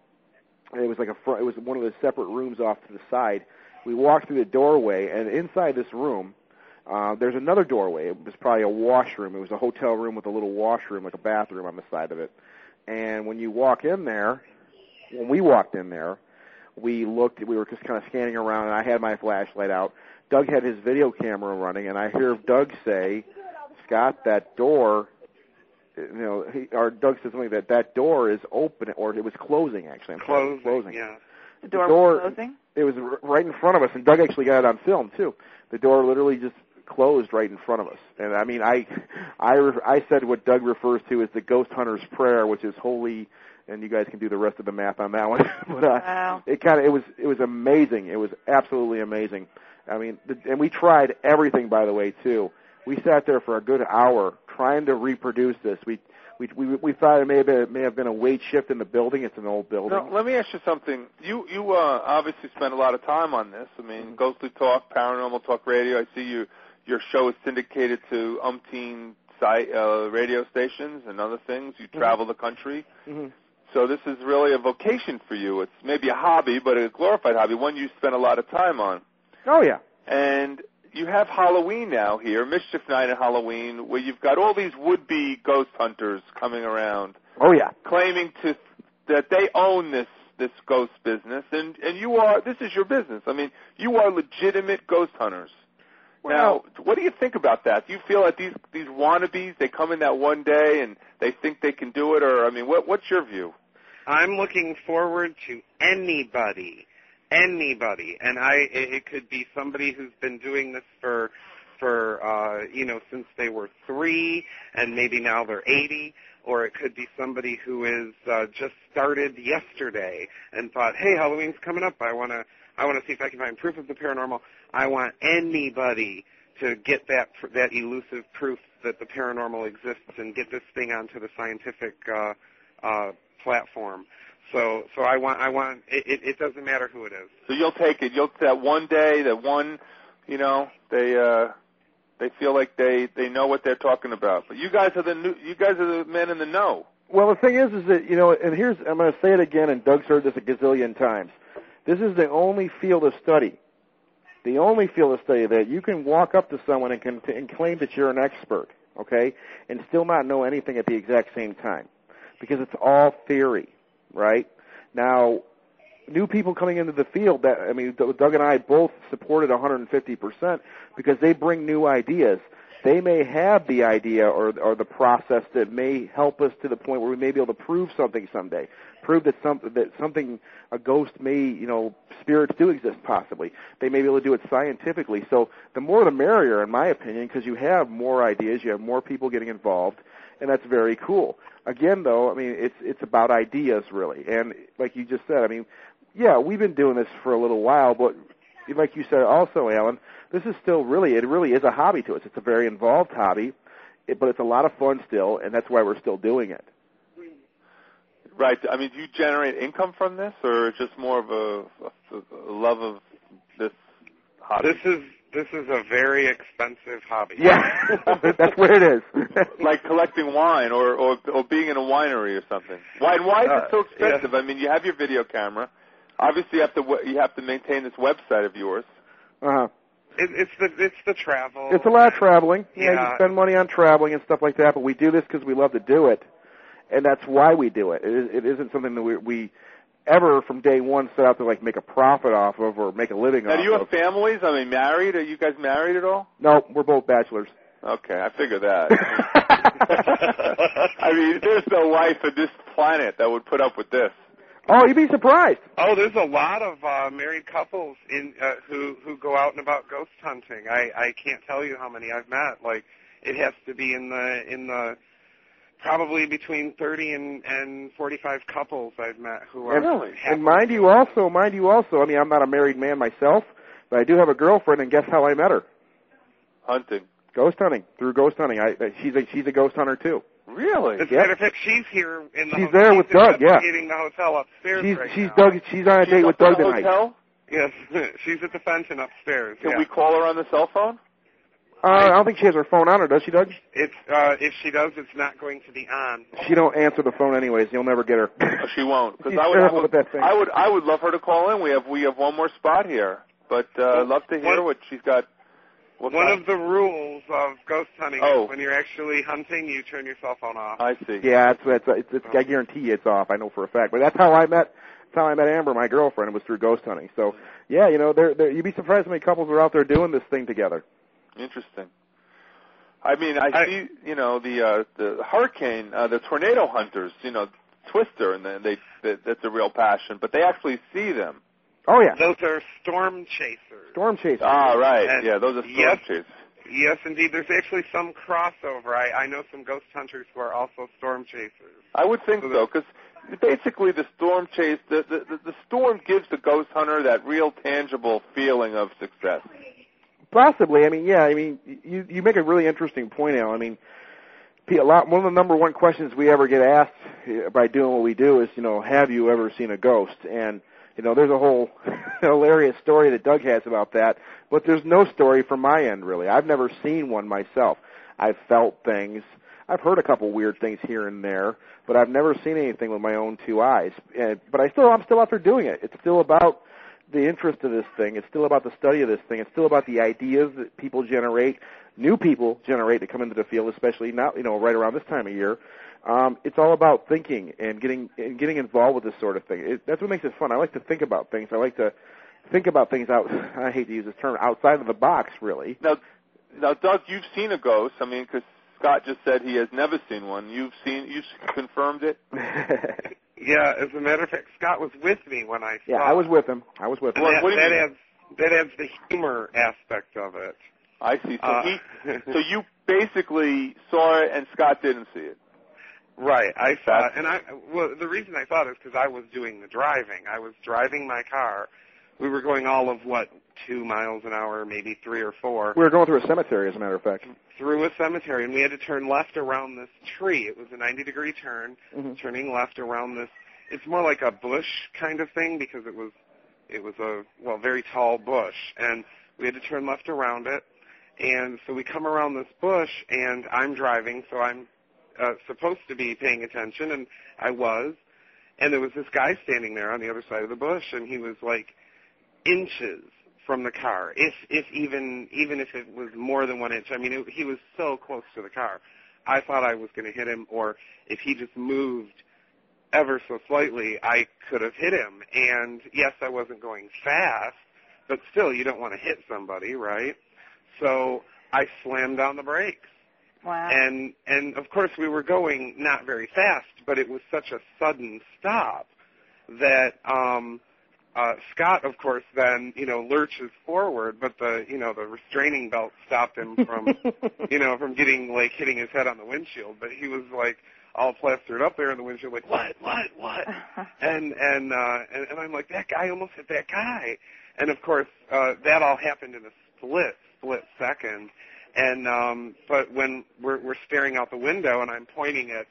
S3: It was like a fr- it was one of the separate rooms off to the side. We walked through the doorway, and inside this room, Uh, there's another doorway. It was probably a washroom. It was a hotel room with a little washroom, like a bathroom on the side of it. And when you walk in there, when we walked in there, we looked, we were just kind of scanning around, and I had my flashlight out. Doug had his video camera running, and I hear Doug say, Scott, that door, you know, he, or Doug said something that that door is open, or it was closing, actually. I'm
S4: closing,
S3: sorry, closing.
S4: Yeah.
S2: The door,
S3: the door
S2: was closing?
S3: It was r- right in front of us, and Doug actually got it on film, too. The door literally just closed right in front of us. And, I mean, I I, re- I said what Doug refers to as the ghost hunter's prayer, which is holy, and you guys can do the rest of the math on that one. but uh,
S2: wow.
S3: it kind of, it was, it was amazing. It was absolutely amazing. I mean, the, and we tried everything, by the way, too. We sat there for a good hour trying to reproduce this. We we we, we thought it may have been, it may have been a weight shift in the building. It's an old building.
S1: Now, let me ask you something. You you uh, obviously spent a lot of time on this. I mean, mm-hmm. Ghostly Talk, Paranormal Talk Radio. I see you. Your show is syndicated to umpteen site, uh, radio stations and other things. You travel mm-hmm. the country.
S3: Mm-hmm.
S1: So this is really a vocation for you. It's maybe a hobby, but a glorified hobby, one you spend a lot of time on.
S3: Oh, yeah.
S1: And you have Halloween now here, Mischief Night and Halloween, where you've got all these would-be ghost hunters coming around.
S3: Oh, yeah.
S1: Claiming to that they own this this ghost business, and, and you are, this is your business. I mean, you are legitimate ghost hunters.
S3: Well,
S1: now, what do you think about that? Do you feel that these, these wannabes, they come in that one day and they think they can do it, or, I mean, what what's your view?
S4: I'm looking forward to anybody, anybody, and I it, it could be somebody who's been doing this for, for uh, you know, since they were three, and maybe now they're eighty, or it could be somebody who is uh, just started yesterday and thought, hey, Halloween's coming up, I want to I want to see if I can find proof of the paranormal. I want anybody to get that that elusive proof that the paranormal exists and get this thing onto the scientific uh, uh, platform. So, so I want, I want. It, it doesn't matter who it is.
S1: So you'll take it. You'll that one day, that one, you know, they uh, they feel like they they know what they're talking about. But you guys are the new, you guys are the men in the know.
S3: Well, the thing is, is that you know, and here's I'm going to say it again, and Doug's heard this a gazillion times. This is the only field of study, the only field of study that you can walk up to someone and, can, and claim that you're an expert, okay, and still not know anything at the exact same time, because it's all theory, right? Now, new people coming into the field, that I mean, Doug and I both supported one hundred fifty percent because they bring new ideas. They may have the idea or or the process that may help us to the point where we may be able to prove something someday. Prove that some that something a ghost may, you know, spirits do exist possibly. They may be able to do it scientifically. So the more the merrier, in my opinion, because you have more ideas, you have more people getting involved, and that's very cool. Again, though, I mean, it's it's about ideas really, and like you just said, I mean, yeah, we've been doing this for a little while, but like you said also, Alan, this is still really, it really is a hobby to us. It's a very involved hobby, it, but it's a lot of fun still, and that's why we're still doing it.
S1: Right. I mean, do you generate income from this, or just more of a, a, a love of this hobby?
S4: This is this is a very expensive hobby.
S3: Yeah, that's what it is.
S1: Like collecting wine, or, or or being in a winery or something. Why? Why is it so expensive?
S4: Uh, yeah.
S1: I mean, you have your video camera. Obviously, you have to you have to maintain this website of yours.
S3: Uh huh.
S4: It, it's the it's the travel.
S3: It's a lot of traveling.
S4: Yeah.
S3: You know, you spend money on traveling and stuff like that, but we do this because we love to do it, and that's why we do it. It, is, it isn't something that we, we ever from day one set out to like make a profit off of or make a living
S1: now,
S3: off of.
S1: Do you have families? I mean, married? Are you guys married at all?
S3: No, we're both bachelors.
S1: Okay, I figure that. I mean, there's no life on this planet that would put up with this.
S3: Oh, you'd be surprised.
S4: Oh, there's a lot of uh, married couples in uh, who who go out and about ghost hunting. I I can't tell you how many I've met. Like, it has to be in the in the probably between thirty and and forty-five couples I've met who are.
S3: And, and mind you, also, mind you, also. I mean, I'm not a married man myself, but I do have a girlfriend, and guess how I met her?
S1: Hunting.
S3: Ghost hunting through ghost hunting. I she's a she's a ghost hunter too.
S1: Really?
S4: As a matter of fact, she's here in the
S3: She's
S4: hotel.
S3: there with
S4: she's
S3: Doug, yeah.
S4: Investigating the hotel upstairs
S3: She's
S4: right
S3: she's
S4: now.
S3: Doug. She's on a
S1: She's
S3: date with
S1: up at
S3: Doug
S1: the
S3: tonight.
S1: Hotel?
S4: Yes, she's at the Fenton upstairs.
S1: Can
S4: yeah.
S1: we call her on the cell phone?
S3: Uh, I don't think she has her phone on her, does she, Doug?
S4: It's uh, if she does, it's not going to be on.
S3: She don't answer the phone anyways. You'll never get her.
S1: Oh, she won't. Because
S3: She's
S1: I would, I
S3: terrible
S1: would,
S3: with that thing.
S1: I would, I would love her to call in. We have, we have one more spot here, but uh, I'd love to hear
S4: What?
S1: what she's got, What
S4: One
S1: kind?
S4: of the rules of ghost hunting
S1: Oh.
S4: is when you're actually hunting, you turn your cell phone off.
S1: I see.
S3: Yeah, it's, it's, it's, it's I guarantee you it's off. I know for a fact. But that's how I met. That's how I met Amber, my girlfriend. It was through ghost hunting. So, yeah, you know, there, there, you'd be surprised how many couples are out there doing this thing together.
S1: Interesting. I mean, I,
S4: I
S1: see, you know, the uh, the hurricane, uh, the tornado hunters, you know, Twister, and they, they, they that's a real passion, but they actually see them.
S3: Oh yeah,
S4: Those are storm chasers.
S3: storm chasers.
S1: Ah, right.
S4: And
S1: yeah, those are storm
S4: yes,
S1: chasers.
S4: Yes, indeed. There's actually some crossover. I, I know some ghost hunters who are also storm chasers.
S1: I would think so, because basically the storm chase, the, the, the, the storm gives the ghost hunter that real tangible feeling of success.
S3: Possibly. I mean, yeah. I mean, you you make a really interesting point, Al. I mean, a lot. One of the number one questions we ever get asked by doing what we do is, you know, have you ever seen a ghost? And you know, there's a whole hilarious story that Doug has about that, but there's no story from my end really. I've never seen one myself. I've felt things. I've heard a couple weird things here and there, but I've never seen anything with my own two eyes. And, but I still, I'm still out there doing it. It's still about the interest of this thing. It's still about the study of this thing. It's still about the ideas that people generate, new people generate to come into the field, especially now, you know, right around this time of year. Um, it's all about thinking and getting and getting involved with this sort of thing. It, that's what makes it fun. I like to think about things. I like to think about things out. I hate to use this term, outside of the box, really.
S1: Now, now, Doug, you've seen a ghost. I mean, because Scott just said he has never seen one. You've seen, you confirmed it.
S4: Yeah, as a matter of fact, Scott was with me when I saw
S3: Yeah, I was with him. I was with him.
S4: And that,
S1: What do you
S4: that
S1: mean?
S4: adds that adds the humor aspect of it.
S1: I see. So,
S4: Uh,
S1: he, so you basically saw it, and Scott didn't see it.
S4: Right, I saw
S1: That's-
S4: it, and I well, the reason I saw it is because I was doing the driving. I was driving my car. We were going all of what two miles an hour, maybe three or four,
S3: We were going through a cemetery, as a matter of fact.
S4: through a cemetery, and we had to turn left around this tree. It was a ninety degree turn,
S3: Mhm.
S4: turning left around this. It's more like a bush kind of thing because it was it was a well very tall bush, and we had to turn left around it. And so we come around this bush, and I'm driving, so I'm uh, supposed to be paying attention, and I was. And there was this guy standing there on the other side of the bush, and he was like inches from the car, if if even even if it was more than one inch. I mean, it, he was so close to the car. I thought I was going to hit him, or if he just moved ever so slightly, I could have hit him. And yes, I wasn't going fast, but still, you don't want to hit somebody, right? So I slammed down the brakes.
S2: Wow.
S4: And and of course we were going not very fast, but it was such a sudden stop that um uh Scott of course then, you know, lurches forward, but the you know, the restraining belt stopped him from you know, from getting like hitting his head on the windshield. But he was like all plastered up there in the windshield like, What, what, what? and and uh and, and I'm like, that guy almost hit that guy. And of course, uh that all happened in a split, split second. And um but when we're we're staring out the window and I'm pointing at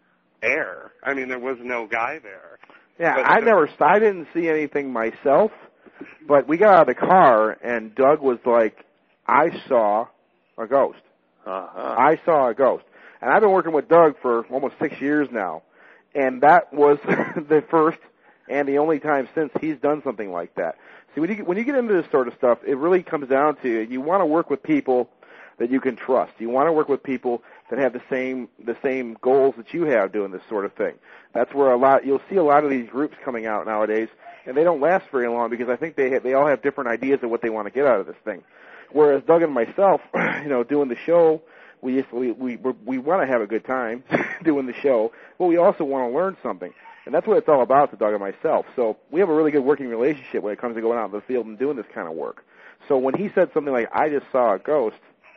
S4: air, I mean there was no guy there.
S3: Yeah,
S4: But
S3: I
S4: the-
S3: never, I didn't see anything myself, but we got out of the car and Doug was like, I saw a ghost.
S1: Uh-huh.
S3: I saw a ghost. And I've been working with Doug for almost six years now, and that was the first and the only time since he's done something like that. See, when you, when you get into this sort of stuff, it really comes down to you want to work with people that you can trust. You want to work with people that have the same the same goals that you have doing this sort of thing. That's where a lot you'll see a lot of these groups coming out nowadays, and they don't last very long because I think they have, they all have different ideas of what they want to get out of this thing. Whereas Doug and myself, you know, doing the show, we just, we we we want to have a good time doing the show, but we also want to learn something. And that's what it's all about to Doug and myself. So we have a really good working relationship when it comes to going out in the field and doing this kind of work. So when he said something like, I just saw a ghost,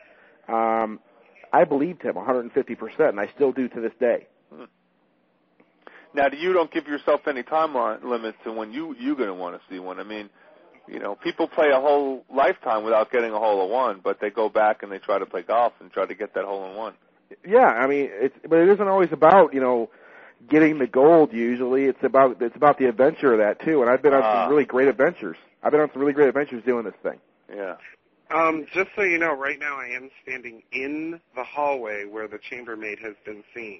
S3: um, I believed him one hundred fifty percent, and I still do to this day.
S1: Hmm. Now, you don't give yourself any time limit to when you, you're going to want to see one. I mean, you know, people play a whole lifetime without getting a hole in one, but they go back and they try to play golf and try to get that hole in one.
S3: Yeah, I mean, it's, but it isn't always about, you know, getting the gold usually. It's about it's about the adventure of that, too. And I've been on
S1: Ah.
S3: some really great adventures. I've been on some really great adventures doing this thing.
S1: Yeah.
S4: Um, just so you know, right now I am standing in the hallway where the chambermaid has been seen.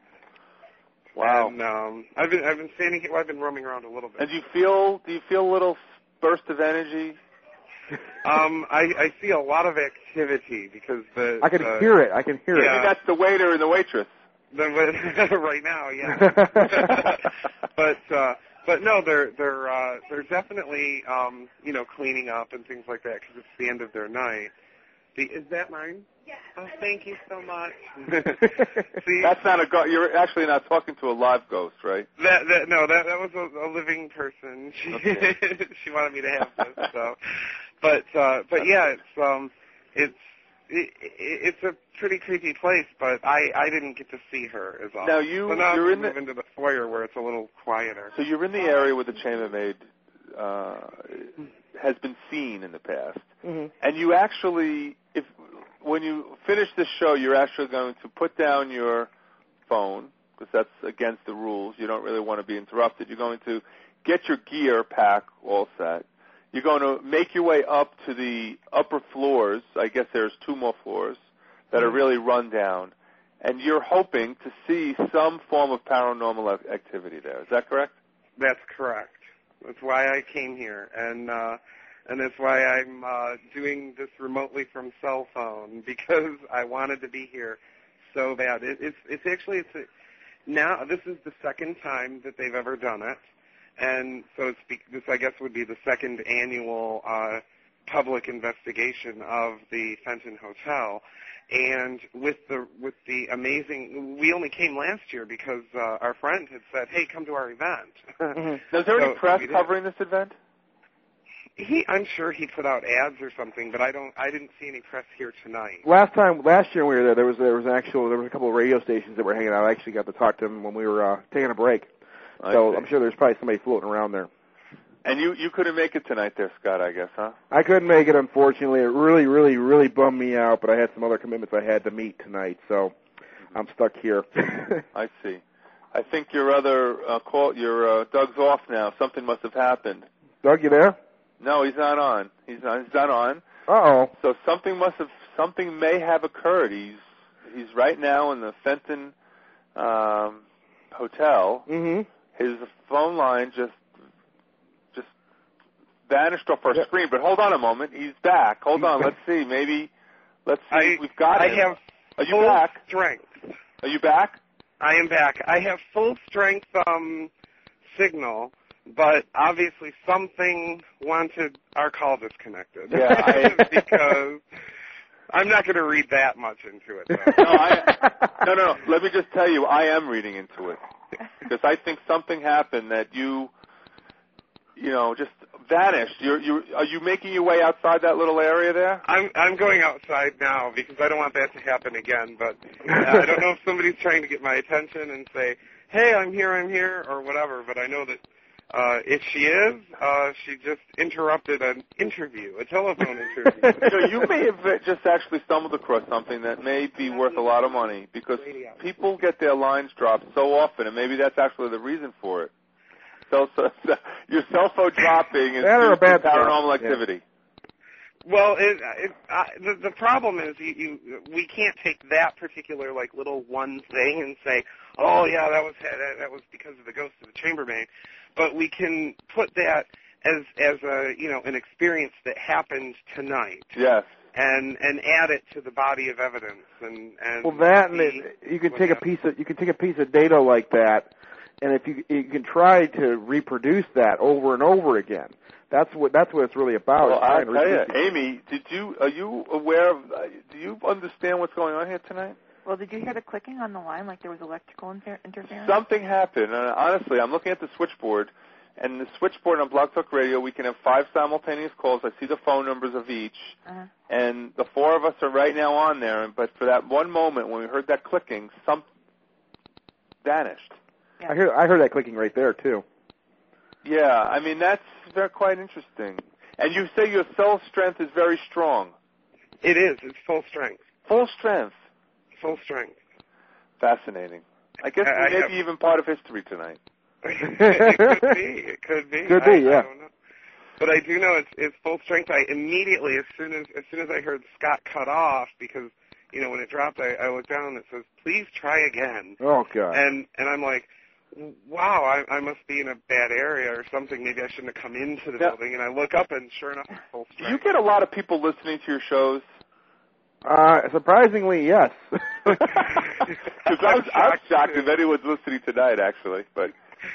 S1: Wow.
S4: And um, I've been I've been standing here. Well, I've been roaming around a little bit.
S1: And do you feel, do you feel a little burst of energy?
S4: Um, I, I see a lot of activity because the
S3: I can
S4: the,
S3: hear it. I can hear
S4: Yeah.
S3: it.
S1: Maybe that's the waiter and the waitress.
S4: the, right now, yeah. but uh, but no, they're they're uh, they're definitely um, you know, cleaning up and things like that because it's the end of their night. The, is that mine? Yeah. Oh, thank you so much. See,
S1: That's not a ghost. You're actually not talking to a live ghost, right?
S4: That, that no, that that was a, a living person. She
S1: Okay.
S4: she wanted me to have this, so. But uh, but yeah, it's um, it's it, it, it's a pretty creepy place. But I I didn't get to see her as often.
S1: Now you
S4: so now
S1: you're
S4: I'm
S1: in the
S4: move into the foyer where it's a little quieter.
S1: so you're in the area where the chambermaid uh, has been seen in the past,
S3: hmm
S1: and you actually, if when you finish this show, you're actually going to put down your phone because that's against the rules. You don't really want to be interrupted. You're going to get your gear pack all set. You're going to make your way up to the upper floors. I guess there's two more floors that are really run down. And you're hoping to see some form of paranormal ac- activity there. Is that correct?
S4: That's correct. That's why I came here, and uh, and that's why I'm uh, doing this remotely from cell phone because I wanted to be here so bad. It, it's it's actually it's a, now this is the second time that they've ever done it. And so it's be, this, I guess, would be the second annual uh, public investigation of the Fenton Hotel. And with the with the amazing, we only came last year because uh, our friend had said, "Hey, come to our event."
S3: Mm-hmm.
S1: Is there any
S4: So
S1: press
S4: we did.
S1: covering this event?
S4: He, I'm sure he put out ads or something, but I don't. I didn't see any press here tonight.
S3: Last time, last year when we were there, there was there was actual there was a couple of radio stations that were hanging out. I actually got to talk to them when we were uh, taking a break.
S1: I
S3: So
S1: see.
S3: I'm sure there's probably somebody floating around there.
S1: And you, you couldn't make it tonight there, Scott, I guess, huh?
S3: I couldn't make it, unfortunately. It really, really, really bummed me out, but I had some other commitments I had to meet tonight, so I'm stuck here.
S1: I see. I think your other uh, call, your uh, Doug's off now. Something must have happened.
S3: Doug, you there?
S1: No, he's not on. He's not. He's not on.
S3: Uh-oh.
S1: So something must have. Something may have occurred. He's he's right now in the Fenton um, Hotel.
S3: Mm-hmm.
S1: His phone line just just vanished off our
S3: Yeah.
S1: screen. But hold on a moment. He's back. Hold on. Let's see. Maybe. Let's see.
S4: I,
S1: if we've got
S4: I
S1: him.
S4: have
S1: Are you
S4: full
S1: back?
S4: strength.
S1: Are you back?
S4: I am back. I have full strength um, signal, but obviously something wanted our call disconnected.
S1: Yeah, I-
S4: because I'm not going to read that much into it. Though.
S1: No, I, no, no. Let me just tell you, I am reading into it because I think something happened that you, you know, just vanished. You're, you are you making your way outside that little area there?
S4: I'm I'm going outside now because I don't want that to happen again. But uh, I don't know if somebody's trying to get my attention and say, "Hey, I'm here, I'm here," or whatever. But I know that uh, if she is, uh, she just interrupted an interview, a telephone interview.
S1: You know, you may have just actually stumbled across something that may be worth a lot of money because people get their lines dropped so often, and maybe that's actually the reason for it. So, so, so your cell phone dropping is
S3: Bad or
S1: due
S3: a
S1: to
S3: bad
S1: paranormal
S3: stuff? Yeah.
S1: activity.
S4: Well, it, it, uh, the, the problem is you, you, we can't take that particular like little one thing and say, oh yeah, that was that, that was because of the ghost of the chambermaid, but we can put that as as a you know an experience that happened tonight.
S1: Yes.
S4: And and add it to the body of evidence and and
S3: Well, that and
S4: see
S3: it, you can
S4: what
S3: take a
S4: happens.
S3: piece of you can take a piece of data like that, and if you you can try to reproduce that over and over again. That's what that's what it's really about.
S1: Well,
S3: is trying
S1: I'll
S3: to
S1: tell you,
S3: reproduce it.
S1: Amy, did you are you aware of? Uh, do you understand what's going on here tonight?
S2: Well, did you hear the clicking on the line like there was electrical inter- interference?
S1: Something happened. And honestly, I'm looking at the switchboard, and the switchboard on Blog Talk Radio, we can have five simultaneous calls. I see the phone numbers of each,
S2: Uh-huh.
S1: and the four of us are right now on there. But for that one moment when we heard that clicking, some vanished.
S3: I hear I heard that clicking right there too.
S1: Yeah, I mean that's very quite interesting. And you say your cell strength is very strong.
S4: It is. It's full strength.
S1: Full strength.
S4: Full strength.
S1: Fascinating. I guess
S4: I- I
S1: maybe
S4: have-
S1: even part of history tonight.
S4: It could be. It could be.
S3: Could
S4: I,
S3: be, yeah.
S4: I don't know. But I do know it's it's full strength. I immediately, as soon as as soon as I heard Scott cut off, because you know when it dropped, I, I looked down and it says, "Please try again."
S3: Oh God.
S4: And and I'm like, wow, I, I must be in a bad area or something. Maybe I shouldn't have come into the
S1: now,
S4: building. And I look up, and sure enough, it's full
S1: do
S4: strength.
S1: you get a lot of people listening to your shows?
S3: Uh, surprisingly, yes.
S1: Because I was, I was shocked if anyone's listening tonight, actually. But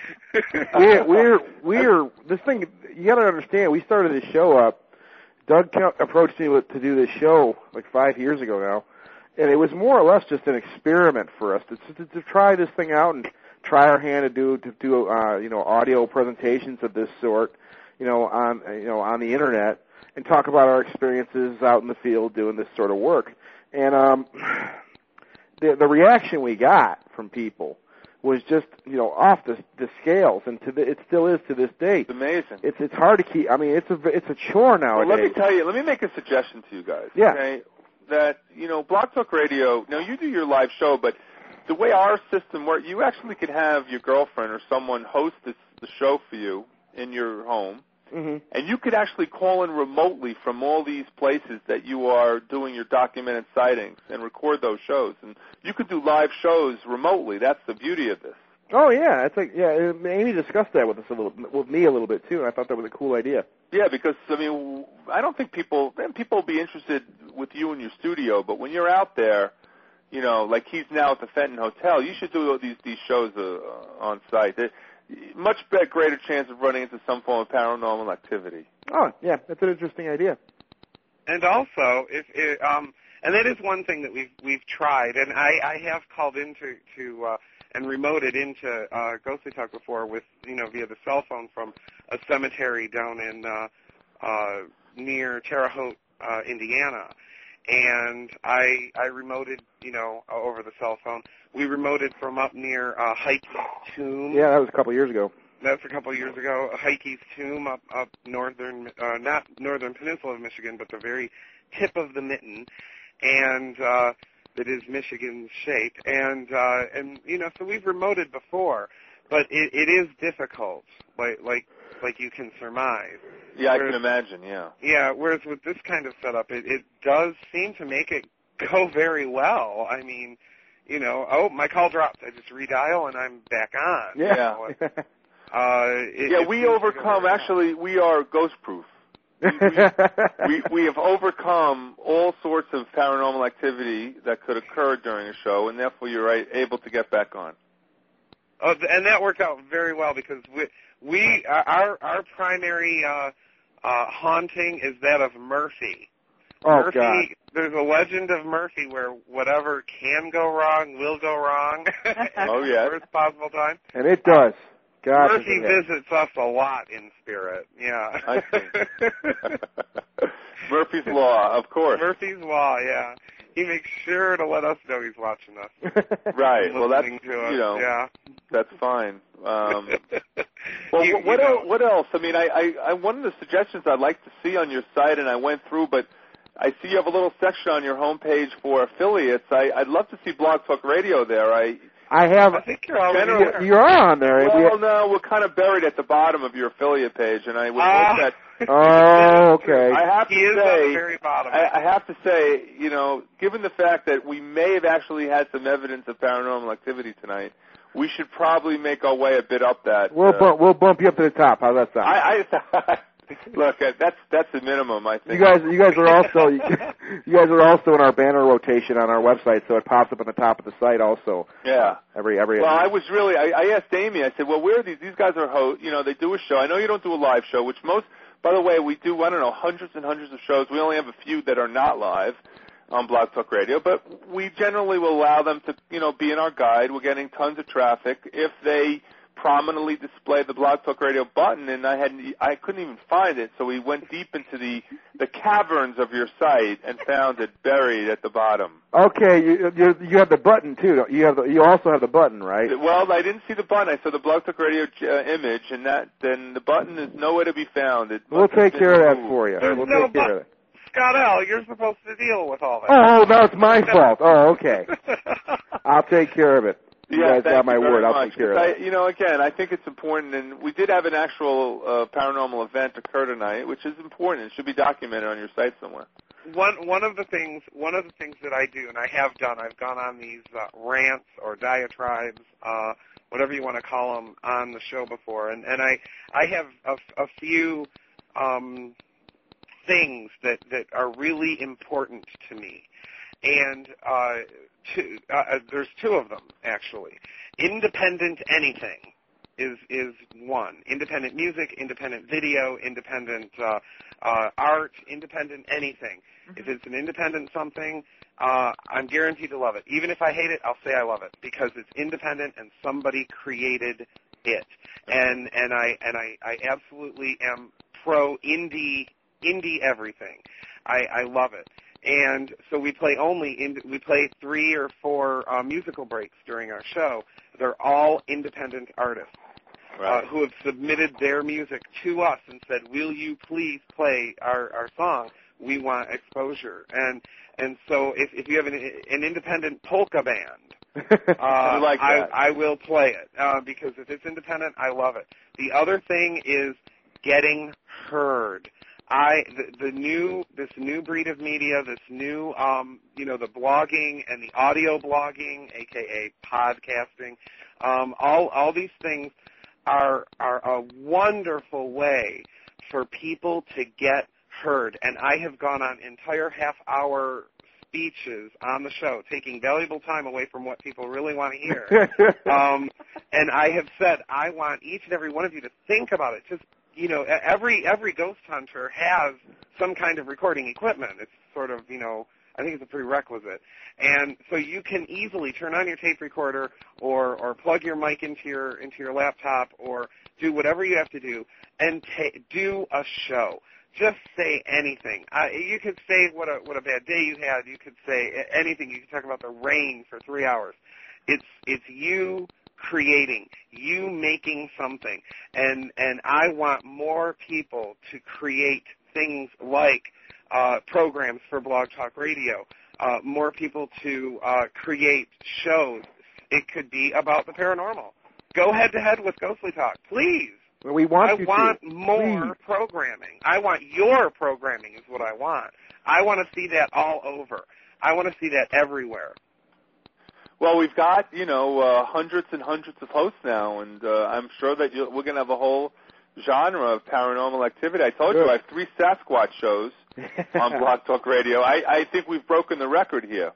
S3: we're we're we're this thing. You got to understand. We started this show up. Doug approached me with, to do this show like five years ago now, and it was more or less just an experiment for us to to, to try this thing out and try our hand to do to do uh, you know audio presentations of this sort, you know on you know on the internet, and talk about our experiences out in the field doing this sort of work. And um, the the reaction we got from people was just, you know, off the the scales, and to the, it still is to this day.
S1: It's amazing.
S3: It's it's hard to keep. I mean, it's a it's a chore nowadays.
S1: Well, let me tell you. Let me make a suggestion to you guys.
S3: Yeah.
S1: Okay, that you know, Blog Talk Radio. Now you do your live show, but the way our system works, you actually could have your girlfriend or someone host this, the show for you in your home.
S3: Mm-hmm.
S1: And you could actually call in remotely from all these places that you are doing your documented sightings and record those shows. And you could do live shows remotely. That's the beauty of this.
S3: Oh yeah, it's like yeah. Amy discussed that with us a little, with me a little bit too, and I thought that was a cool idea.
S1: Yeah, because I mean, I don't think people then people will be interested with you in your studio, but when you're out there, you know, like he's now at the Fenton Hotel, you should do these these shows uh, on site. It, much better, greater chance of running into some form of paranormal activity.
S3: Oh, yeah, that's an interesting idea.
S4: And also, if it, um, and that is one thing that we've we've tried, and I, I have called into to uh, and remoted into uh, Ghostly Talk before with you know via the cell phone from a cemetery down in uh, uh, near Terre Haute, uh, Indiana, and I I remoted you know over the cell phone. We remoted from up near uh, Heike's tomb.
S3: Yeah, that was a couple of years ago.
S4: That's a couple of years ago. Heike's tomb up up northern, uh, not northern peninsula of Michigan, but the very tip of the mitten, and uh, that is Michigan's shape. And uh, and you know, so we've remoted before, but it, it is difficult, like like like you can surmise.
S1: Yeah,
S4: whereas,
S1: I can imagine. Yeah.
S4: Yeah. Whereas with this kind of setup, it, it does seem to make it go very well. I mean. You know, oh, my call dropped. I just redial and I'm back on.
S3: Yeah.
S4: You know, uh, it,
S1: yeah,
S4: it
S1: we overcome. Actually, we are ghost-proof. We, we, we, we have overcome all sorts of paranormal activity that could occur during a show, and therefore you're right, able to get back on.
S4: Oh, and that worked out very well because we, we our our primary uh, uh, haunting is that of Murphy.
S3: Oh,
S4: Murphy,
S3: God.
S4: There's a legend of Murphy where whatever can go wrong will go wrong.
S1: Oh, yeah.
S4: Worst possible time.
S3: And it does. God,
S4: Murphy visits us a lot in spirit. Yeah.
S1: I see. Murphy's Law, of course.
S4: Murphy's Law, yeah. He makes sure to let us know he's watching us.
S1: Right. Well, that's,
S4: Listening to us,
S1: you know,
S4: yeah.
S1: that's fine. Um, well,
S4: You-
S1: what,
S4: you
S1: el-
S4: know.
S1: what else? I mean, I, I, I one of the suggestions I'd like to see on your site, and I went through, but I see you have a little section on your homepage for affiliates. I, I'd love to see Blog Talk Radio there. I
S3: I have.
S4: I think you're already
S1: Generally-
S4: there.
S3: You are on there.
S1: well, no, we're kind of buried at the bottom of your affiliate page, and I would
S4: Ah.
S1: hope that.
S3: Oh, okay.
S1: I have
S4: He
S1: to
S4: is
S1: say,
S4: on the very bottom.
S1: I, I have to say, you know, given the fact that we may have actually had some evidence of paranormal activity tonight, we should probably make our way a bit up that.
S3: We'll
S1: uh,
S3: bump, we'll bump you up to the top. How's that sound?
S1: I, I look, uh, that's that's the minimum, I think.
S3: You guys, you guys are also you, you guys are also in our banner rotation on our website, so it pops up on the top of the site also.
S1: Yeah.
S3: Every every.
S1: Well, I was really. I, I asked Amy. I said, "Well, where are these? These guys are host. You know, they do a show. I know you don't do a live show, which most. By the way, we do. I don't know, hundreds and hundreds of shows. We only have a few that are not live on Blog Talk Radio, but we generally will allow them to, you know, be in our guide. We're getting tons of traffic if they prominently display the Blog Talk Radio button, and I hadn't, I couldn't even find it, so we went deep into the the caverns of your site and found it buried at the bottom.
S3: Okay, you you, you have the button too. don't You You have the, you also have the button, right?
S1: Well, I didn't see the button. I saw the Blog Talk Radio uh, image, and that then the button is nowhere to be found. It
S3: We'll
S1: must have
S3: take
S1: been
S3: care of that
S1: removed.
S3: for you.
S4: There's
S3: We'll
S4: no
S3: take care of
S4: button.
S3: it.
S4: Scott L., you're supposed to deal with all that.
S3: Oh, now it's my fault. Oh, okay. I'll take care of it. You
S1: Yeah,
S3: guys
S1: thank
S3: got my
S1: you very
S3: word. I'll
S1: much.
S3: take care of
S1: I,
S3: it.
S1: You know, again, I think it's important, and we did have an actual uh, paranormal event occur tonight, which is important. It should be documented on your site somewhere.
S4: one one of the things one of the things that I do, and I have done, I've gone on these uh, rants or diatribes, uh, whatever you want to call them, on the show before, and and I I have a, a few um, things that that are really important to me, and uh, two, uh, there's two of them actually. Independent anything is is one. Independent music, independent video, independent uh, uh, art, independent anything. Mm-hmm. If it's an independent something, uh, I'm guaranteed to love it. Even if I hate it, I'll say I love it because it's independent and somebody created it. And and I and I, I absolutely am pro indie indie everything. I, I love it. And so we play only in, we play three or four uh, musical breaks during our show. They're all independent artists. Right. Uh, who have submitted their music to us and said, "Will you please play our, our song? We want exposure." And and so if, if you have an, an independent polka band, uh,
S1: like
S4: I, I will play it uh, because if it's independent, I love it. The other thing is getting heard. I the, the new this new breed of media, this new um, you know the blogging and the audio blogging, aka podcasting, um, all all these things. Are, are a wonderful way for people to get heard. And I have gone on entire half-hour speeches on the show, taking valuable time away from what people really want to hear. um, and I have said, I want each and every one of you to think about it. Just, you know, every every ghost hunter has some kind of recording equipment. It's sort of, you know, I think it's a prerequisite. And so you can easily turn on your tape recorder or, or plug your mic into your into your laptop or do whatever you have to do and ta- do a show. Just say anything. Uh, you could say what a what a bad day you had. You could say anything. You could talk about the rain for three hours. It's it's you creating, you making something. And and I want more people to create things like Uh, programs for Blog Talk Radio, uh, more people to uh, create shows. It could be about the paranormal. Go head to head with Ghostly Talk, please.
S3: Well, we want
S4: I
S3: you
S4: want
S3: to.
S4: more
S3: Please.
S4: programming. I want your programming is what I want. I want to see that all over. I want to see that everywhere.
S1: Well, we've got, you know, uh, hundreds and hundreds of hosts now, and uh, I'm sure that you'll, we're going to have a whole genre of paranormal activity. I told
S3: Good.
S1: you I have three Sasquatch shows on Blog Talk Radio. I, I think we've broken the record here.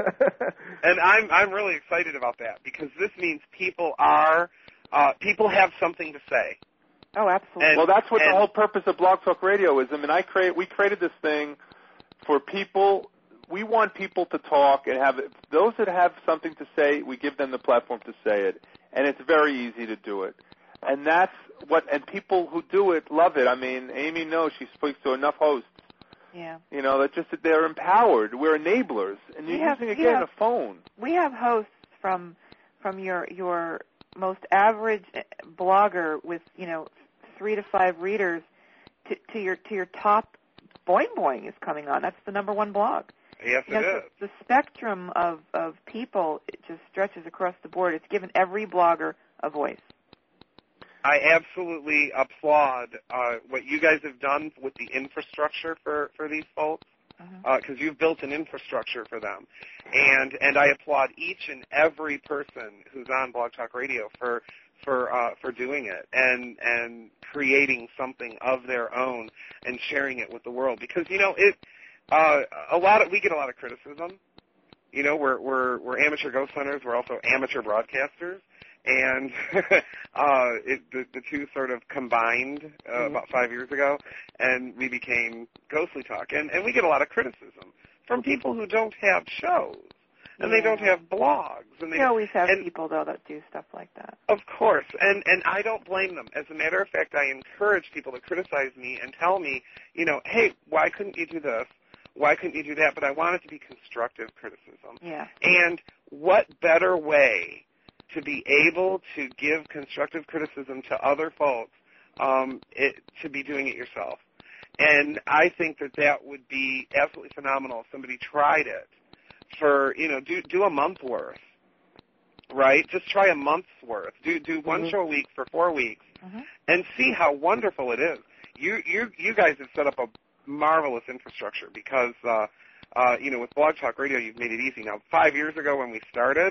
S4: And I'm I'm really excited about that because this means people are uh, people have something to say.
S2: Oh, absolutely.
S4: And,
S1: well, that's what
S4: and,
S1: the whole purpose of Blog Talk Radio is. I mean, I create we created this thing for people. We want people to talk and have those that have something to say. We give them the platform to say it, and it's very easy to do it. And that's what, and people who do it love it. I mean, Amy knows she speaks to enough hosts.
S2: Yeah.
S1: You know, that just they're empowered. We're enablers, and you're
S2: have,
S1: using again
S2: have,
S1: a phone.
S2: We have hosts from from your your most average blogger with you know three to five readers to, to your to your top Boing Boing is coming on. That's the number one blog.
S4: Yes,
S2: you know,
S4: it is.
S2: The, the spectrum of of people it just stretches across the board. It's given every blogger a voice.
S4: I absolutely applaud uh, what you guys have done with the infrastructure for, for these folks, because uh, you've built an infrastructure for them. And and I applaud each and every person who's on Blog Talk Radio for for uh, for doing it and and creating something of their own and sharing it with the world. Because you know it uh, a lot of we get a lot of criticism. You know we're we're we're amateur ghost hunters. We're also amateur broadcasters. And uh, it, the, the two sort of combined uh, mm-hmm. about five years ago, and we became Ghostly Talk. And, and we get a lot of criticism from people who don't have shows, and yeah. they don't have blogs. And they
S2: we always have
S4: and,
S2: people, though, that do stuff like that.
S4: Of course, and, and I don't blame them. As a matter of fact, I encourage people to criticize me and tell me, you know, hey, why couldn't you do this? Why couldn't you do that? But I want it to be constructive criticism.
S2: Yeah.
S4: And what better way to be able to give constructive criticism to other folks, um, it, to be doing it yourself. And I think that that would be absolutely phenomenal if somebody tried it for, you know, do do a month worth, right? Just try a month's worth. Do do one
S2: mm-hmm.
S4: show a week for four weeks
S2: mm-hmm.
S4: and see how wonderful it is. You you you guys have set up a marvelous infrastructure because, uh, uh, you know, with Blog Talk Radio, you've made it easy. Now, five years ago when we started,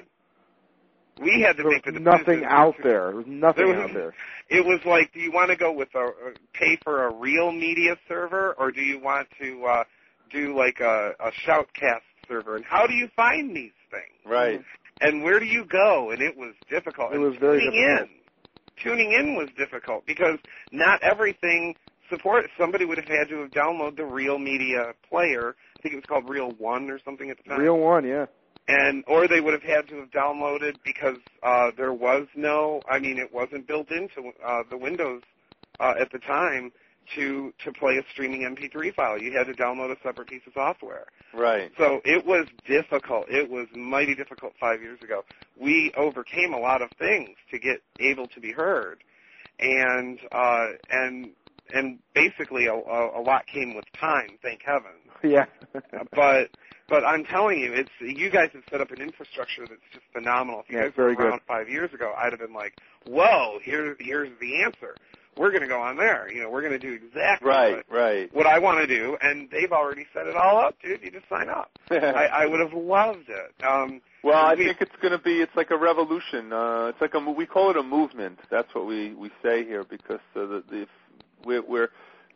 S4: we had to
S3: there
S4: make the
S3: was
S4: decision.
S3: nothing out there. There was nothing
S4: there was,
S3: out there.
S4: It was like, do you want to go with a, pay for a real media server, or do you want to uh, do like a, a Shoutcast server? And how do you find these things?
S1: Right.
S4: And where do you go? And it was difficult.
S3: It
S4: and
S3: was very
S4: tuning
S3: difficult.
S4: in, tuning in was difficult because not everything support. Somebody would have had to have downloaded the Real Media player. I think it was called Real One or something at the time.
S3: Real One, yeah.
S4: And or they would have had to have downloaded because uh, there was no. I mean, it wasn't built into uh, the Windows uh, at the time to to play a streaming M P three file. You had to download a separate piece of software.
S1: Right.
S4: So it was difficult. It was mighty difficult five years ago. We overcame a lot of things to get able to be heard, and uh, and and basically a, a, a lot came with time. Thank heaven.
S3: Yeah.
S4: but but I'm telling you, it's you guys have set up an infrastructure that's just phenomenal. If you
S3: Yeah,
S4: guys were
S3: very
S4: around
S3: good.
S4: five years ago, I'd have been like, whoa, here here's the answer. We're going to go on there. You know, we're going to do exactly
S1: Right,
S4: what,
S1: right.
S4: what I want to do, and they've already set it all up, dude. You just sign up. I, I would have loved it. Um,
S1: Well, I
S4: we,
S1: think it's going to be, it's like a revolution. Uh, it's like a, mo- we call it a movement. That's what we, we say here because uh, the, the, we're, we're,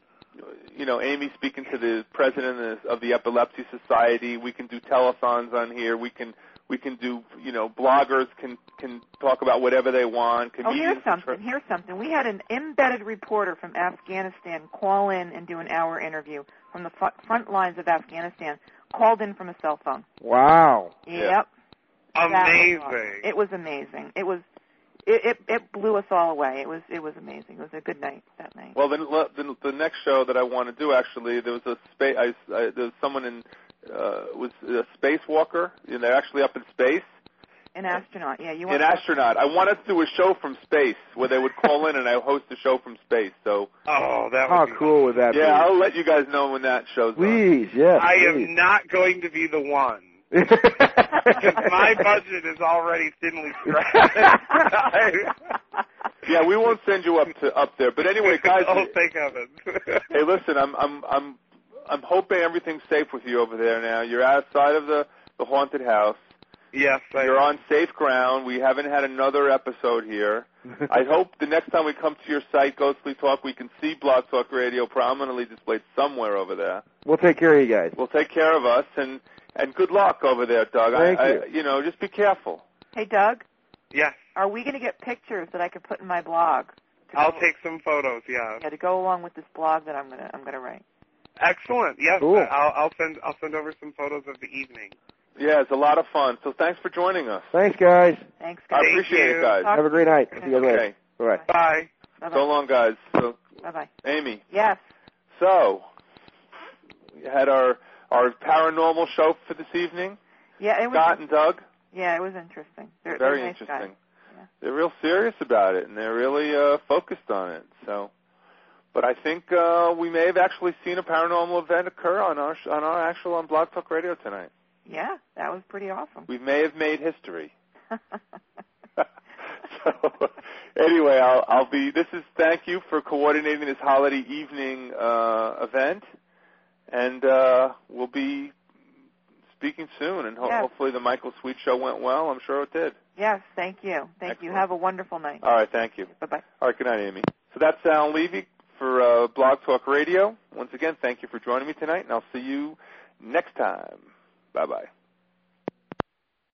S1: you know, Amy speaking to the president of the Epilepsy Society. We can do telethons on here. We can, we can do, you know, bloggers can, can talk about whatever they want.
S2: Oh,
S1: Comedians
S2: here's something. Here's something. We had an embedded reporter from Afghanistan call in and do an hour interview from the f- front lines of Afghanistan, called in from a cell phone.
S3: Wow.
S2: Yep.
S4: amazing.
S2: That was awesome. It was amazing. It was it, it it blew us all away. It was it was amazing. It was a good night that night.
S1: Well, the, the, the next show that I want to do, actually, there was a space. I, I, there was someone in uh, was a spacewalker. You know, they're actually up in space.
S2: An astronaut, yeah. You
S1: An
S2: want
S1: astronaut. I wanted to do a show from space where they would call in and I host a show from space. So
S4: Oh, that
S3: How
S4: would be
S3: cool would that
S1: yeah,
S3: be?
S1: I'll let you guys know when that show's on.
S3: Please, yes.
S4: I
S3: please.
S4: am not going to be the one. Because my budget is already thinly stretched.
S1: Yeah, we won't send you up to up there. But anyway, guys.
S4: Oh, thank heaven.
S1: Hey, listen, I'm I'm I'm I'm hoping everything's safe with you over there now. You're outside of the the haunted house.
S4: Yes, I
S1: You're on safe ground. We haven't had another episode here. I hope the next time we come to your site, Ghostly Talk, we can see Blog Talk Radio prominently displayed somewhere over there.
S3: We'll take care of you guys.
S1: Will take care of us, and and good luck over there, Doug.
S3: Thank
S1: I,
S3: you.
S1: I, you know, just be careful.
S2: Hey, Doug,
S4: Yes,
S2: are we going to get pictures that I could put in my blog? to
S4: I'll
S2: go-
S4: take some photos. Yeah,
S2: Yeah, to go along with this blog that I'm gonna I'm gonna write.
S4: excellent. Yes,
S3: Cool.
S4: I'll, I'll send I'll send over some photos of the evening.
S1: Yeah, it's a lot of fun. So thanks for joining us.
S3: Thanks, guys.
S2: Thanks,
S1: I
S2: guys.
S4: Thank
S1: appreciate
S4: you.
S1: it, guys.
S2: Talk-
S3: Have a great night. See you guys later.
S1: Okay.
S3: Bye-bye.
S4: Bye.
S2: Bye
S1: So
S2: bye.
S1: long, guys. So,
S2: Bye bye.
S1: Amy.
S2: Yes.
S1: So, we had our our paranormal show for this evening.
S2: Yeah, it was.
S1: Scott and Doug.
S2: Yeah, it was interesting. They're,
S1: Very
S2: they're nice
S1: interesting.
S2: guys. Yeah.
S1: They're real serious about it, and they're really uh, focused on it. So, but I think uh, we may have actually seen a paranormal event occur on our sh- on our actual on Blog Talk Radio tonight.
S2: Yeah, that was pretty awesome.
S1: We may have made history. So, anyway, I'll, I'll be. This is thank you for coordinating this holiday evening uh, event, and uh, we'll be speaking soon. And ho-
S2: Yes.
S1: hopefully, the Michael Sweet show went well. I'm sure it did.
S2: Yes, thank you. Thank you.
S1: Excellent.
S2: Have a wonderful night.
S1: All right, thank you.
S2: Bye bye.
S1: All right, good night, Amy. So that's Alan Levy for uh, Blog Talk Radio. Once again, thank you for joining me tonight, and I'll see you next time. Bye bye.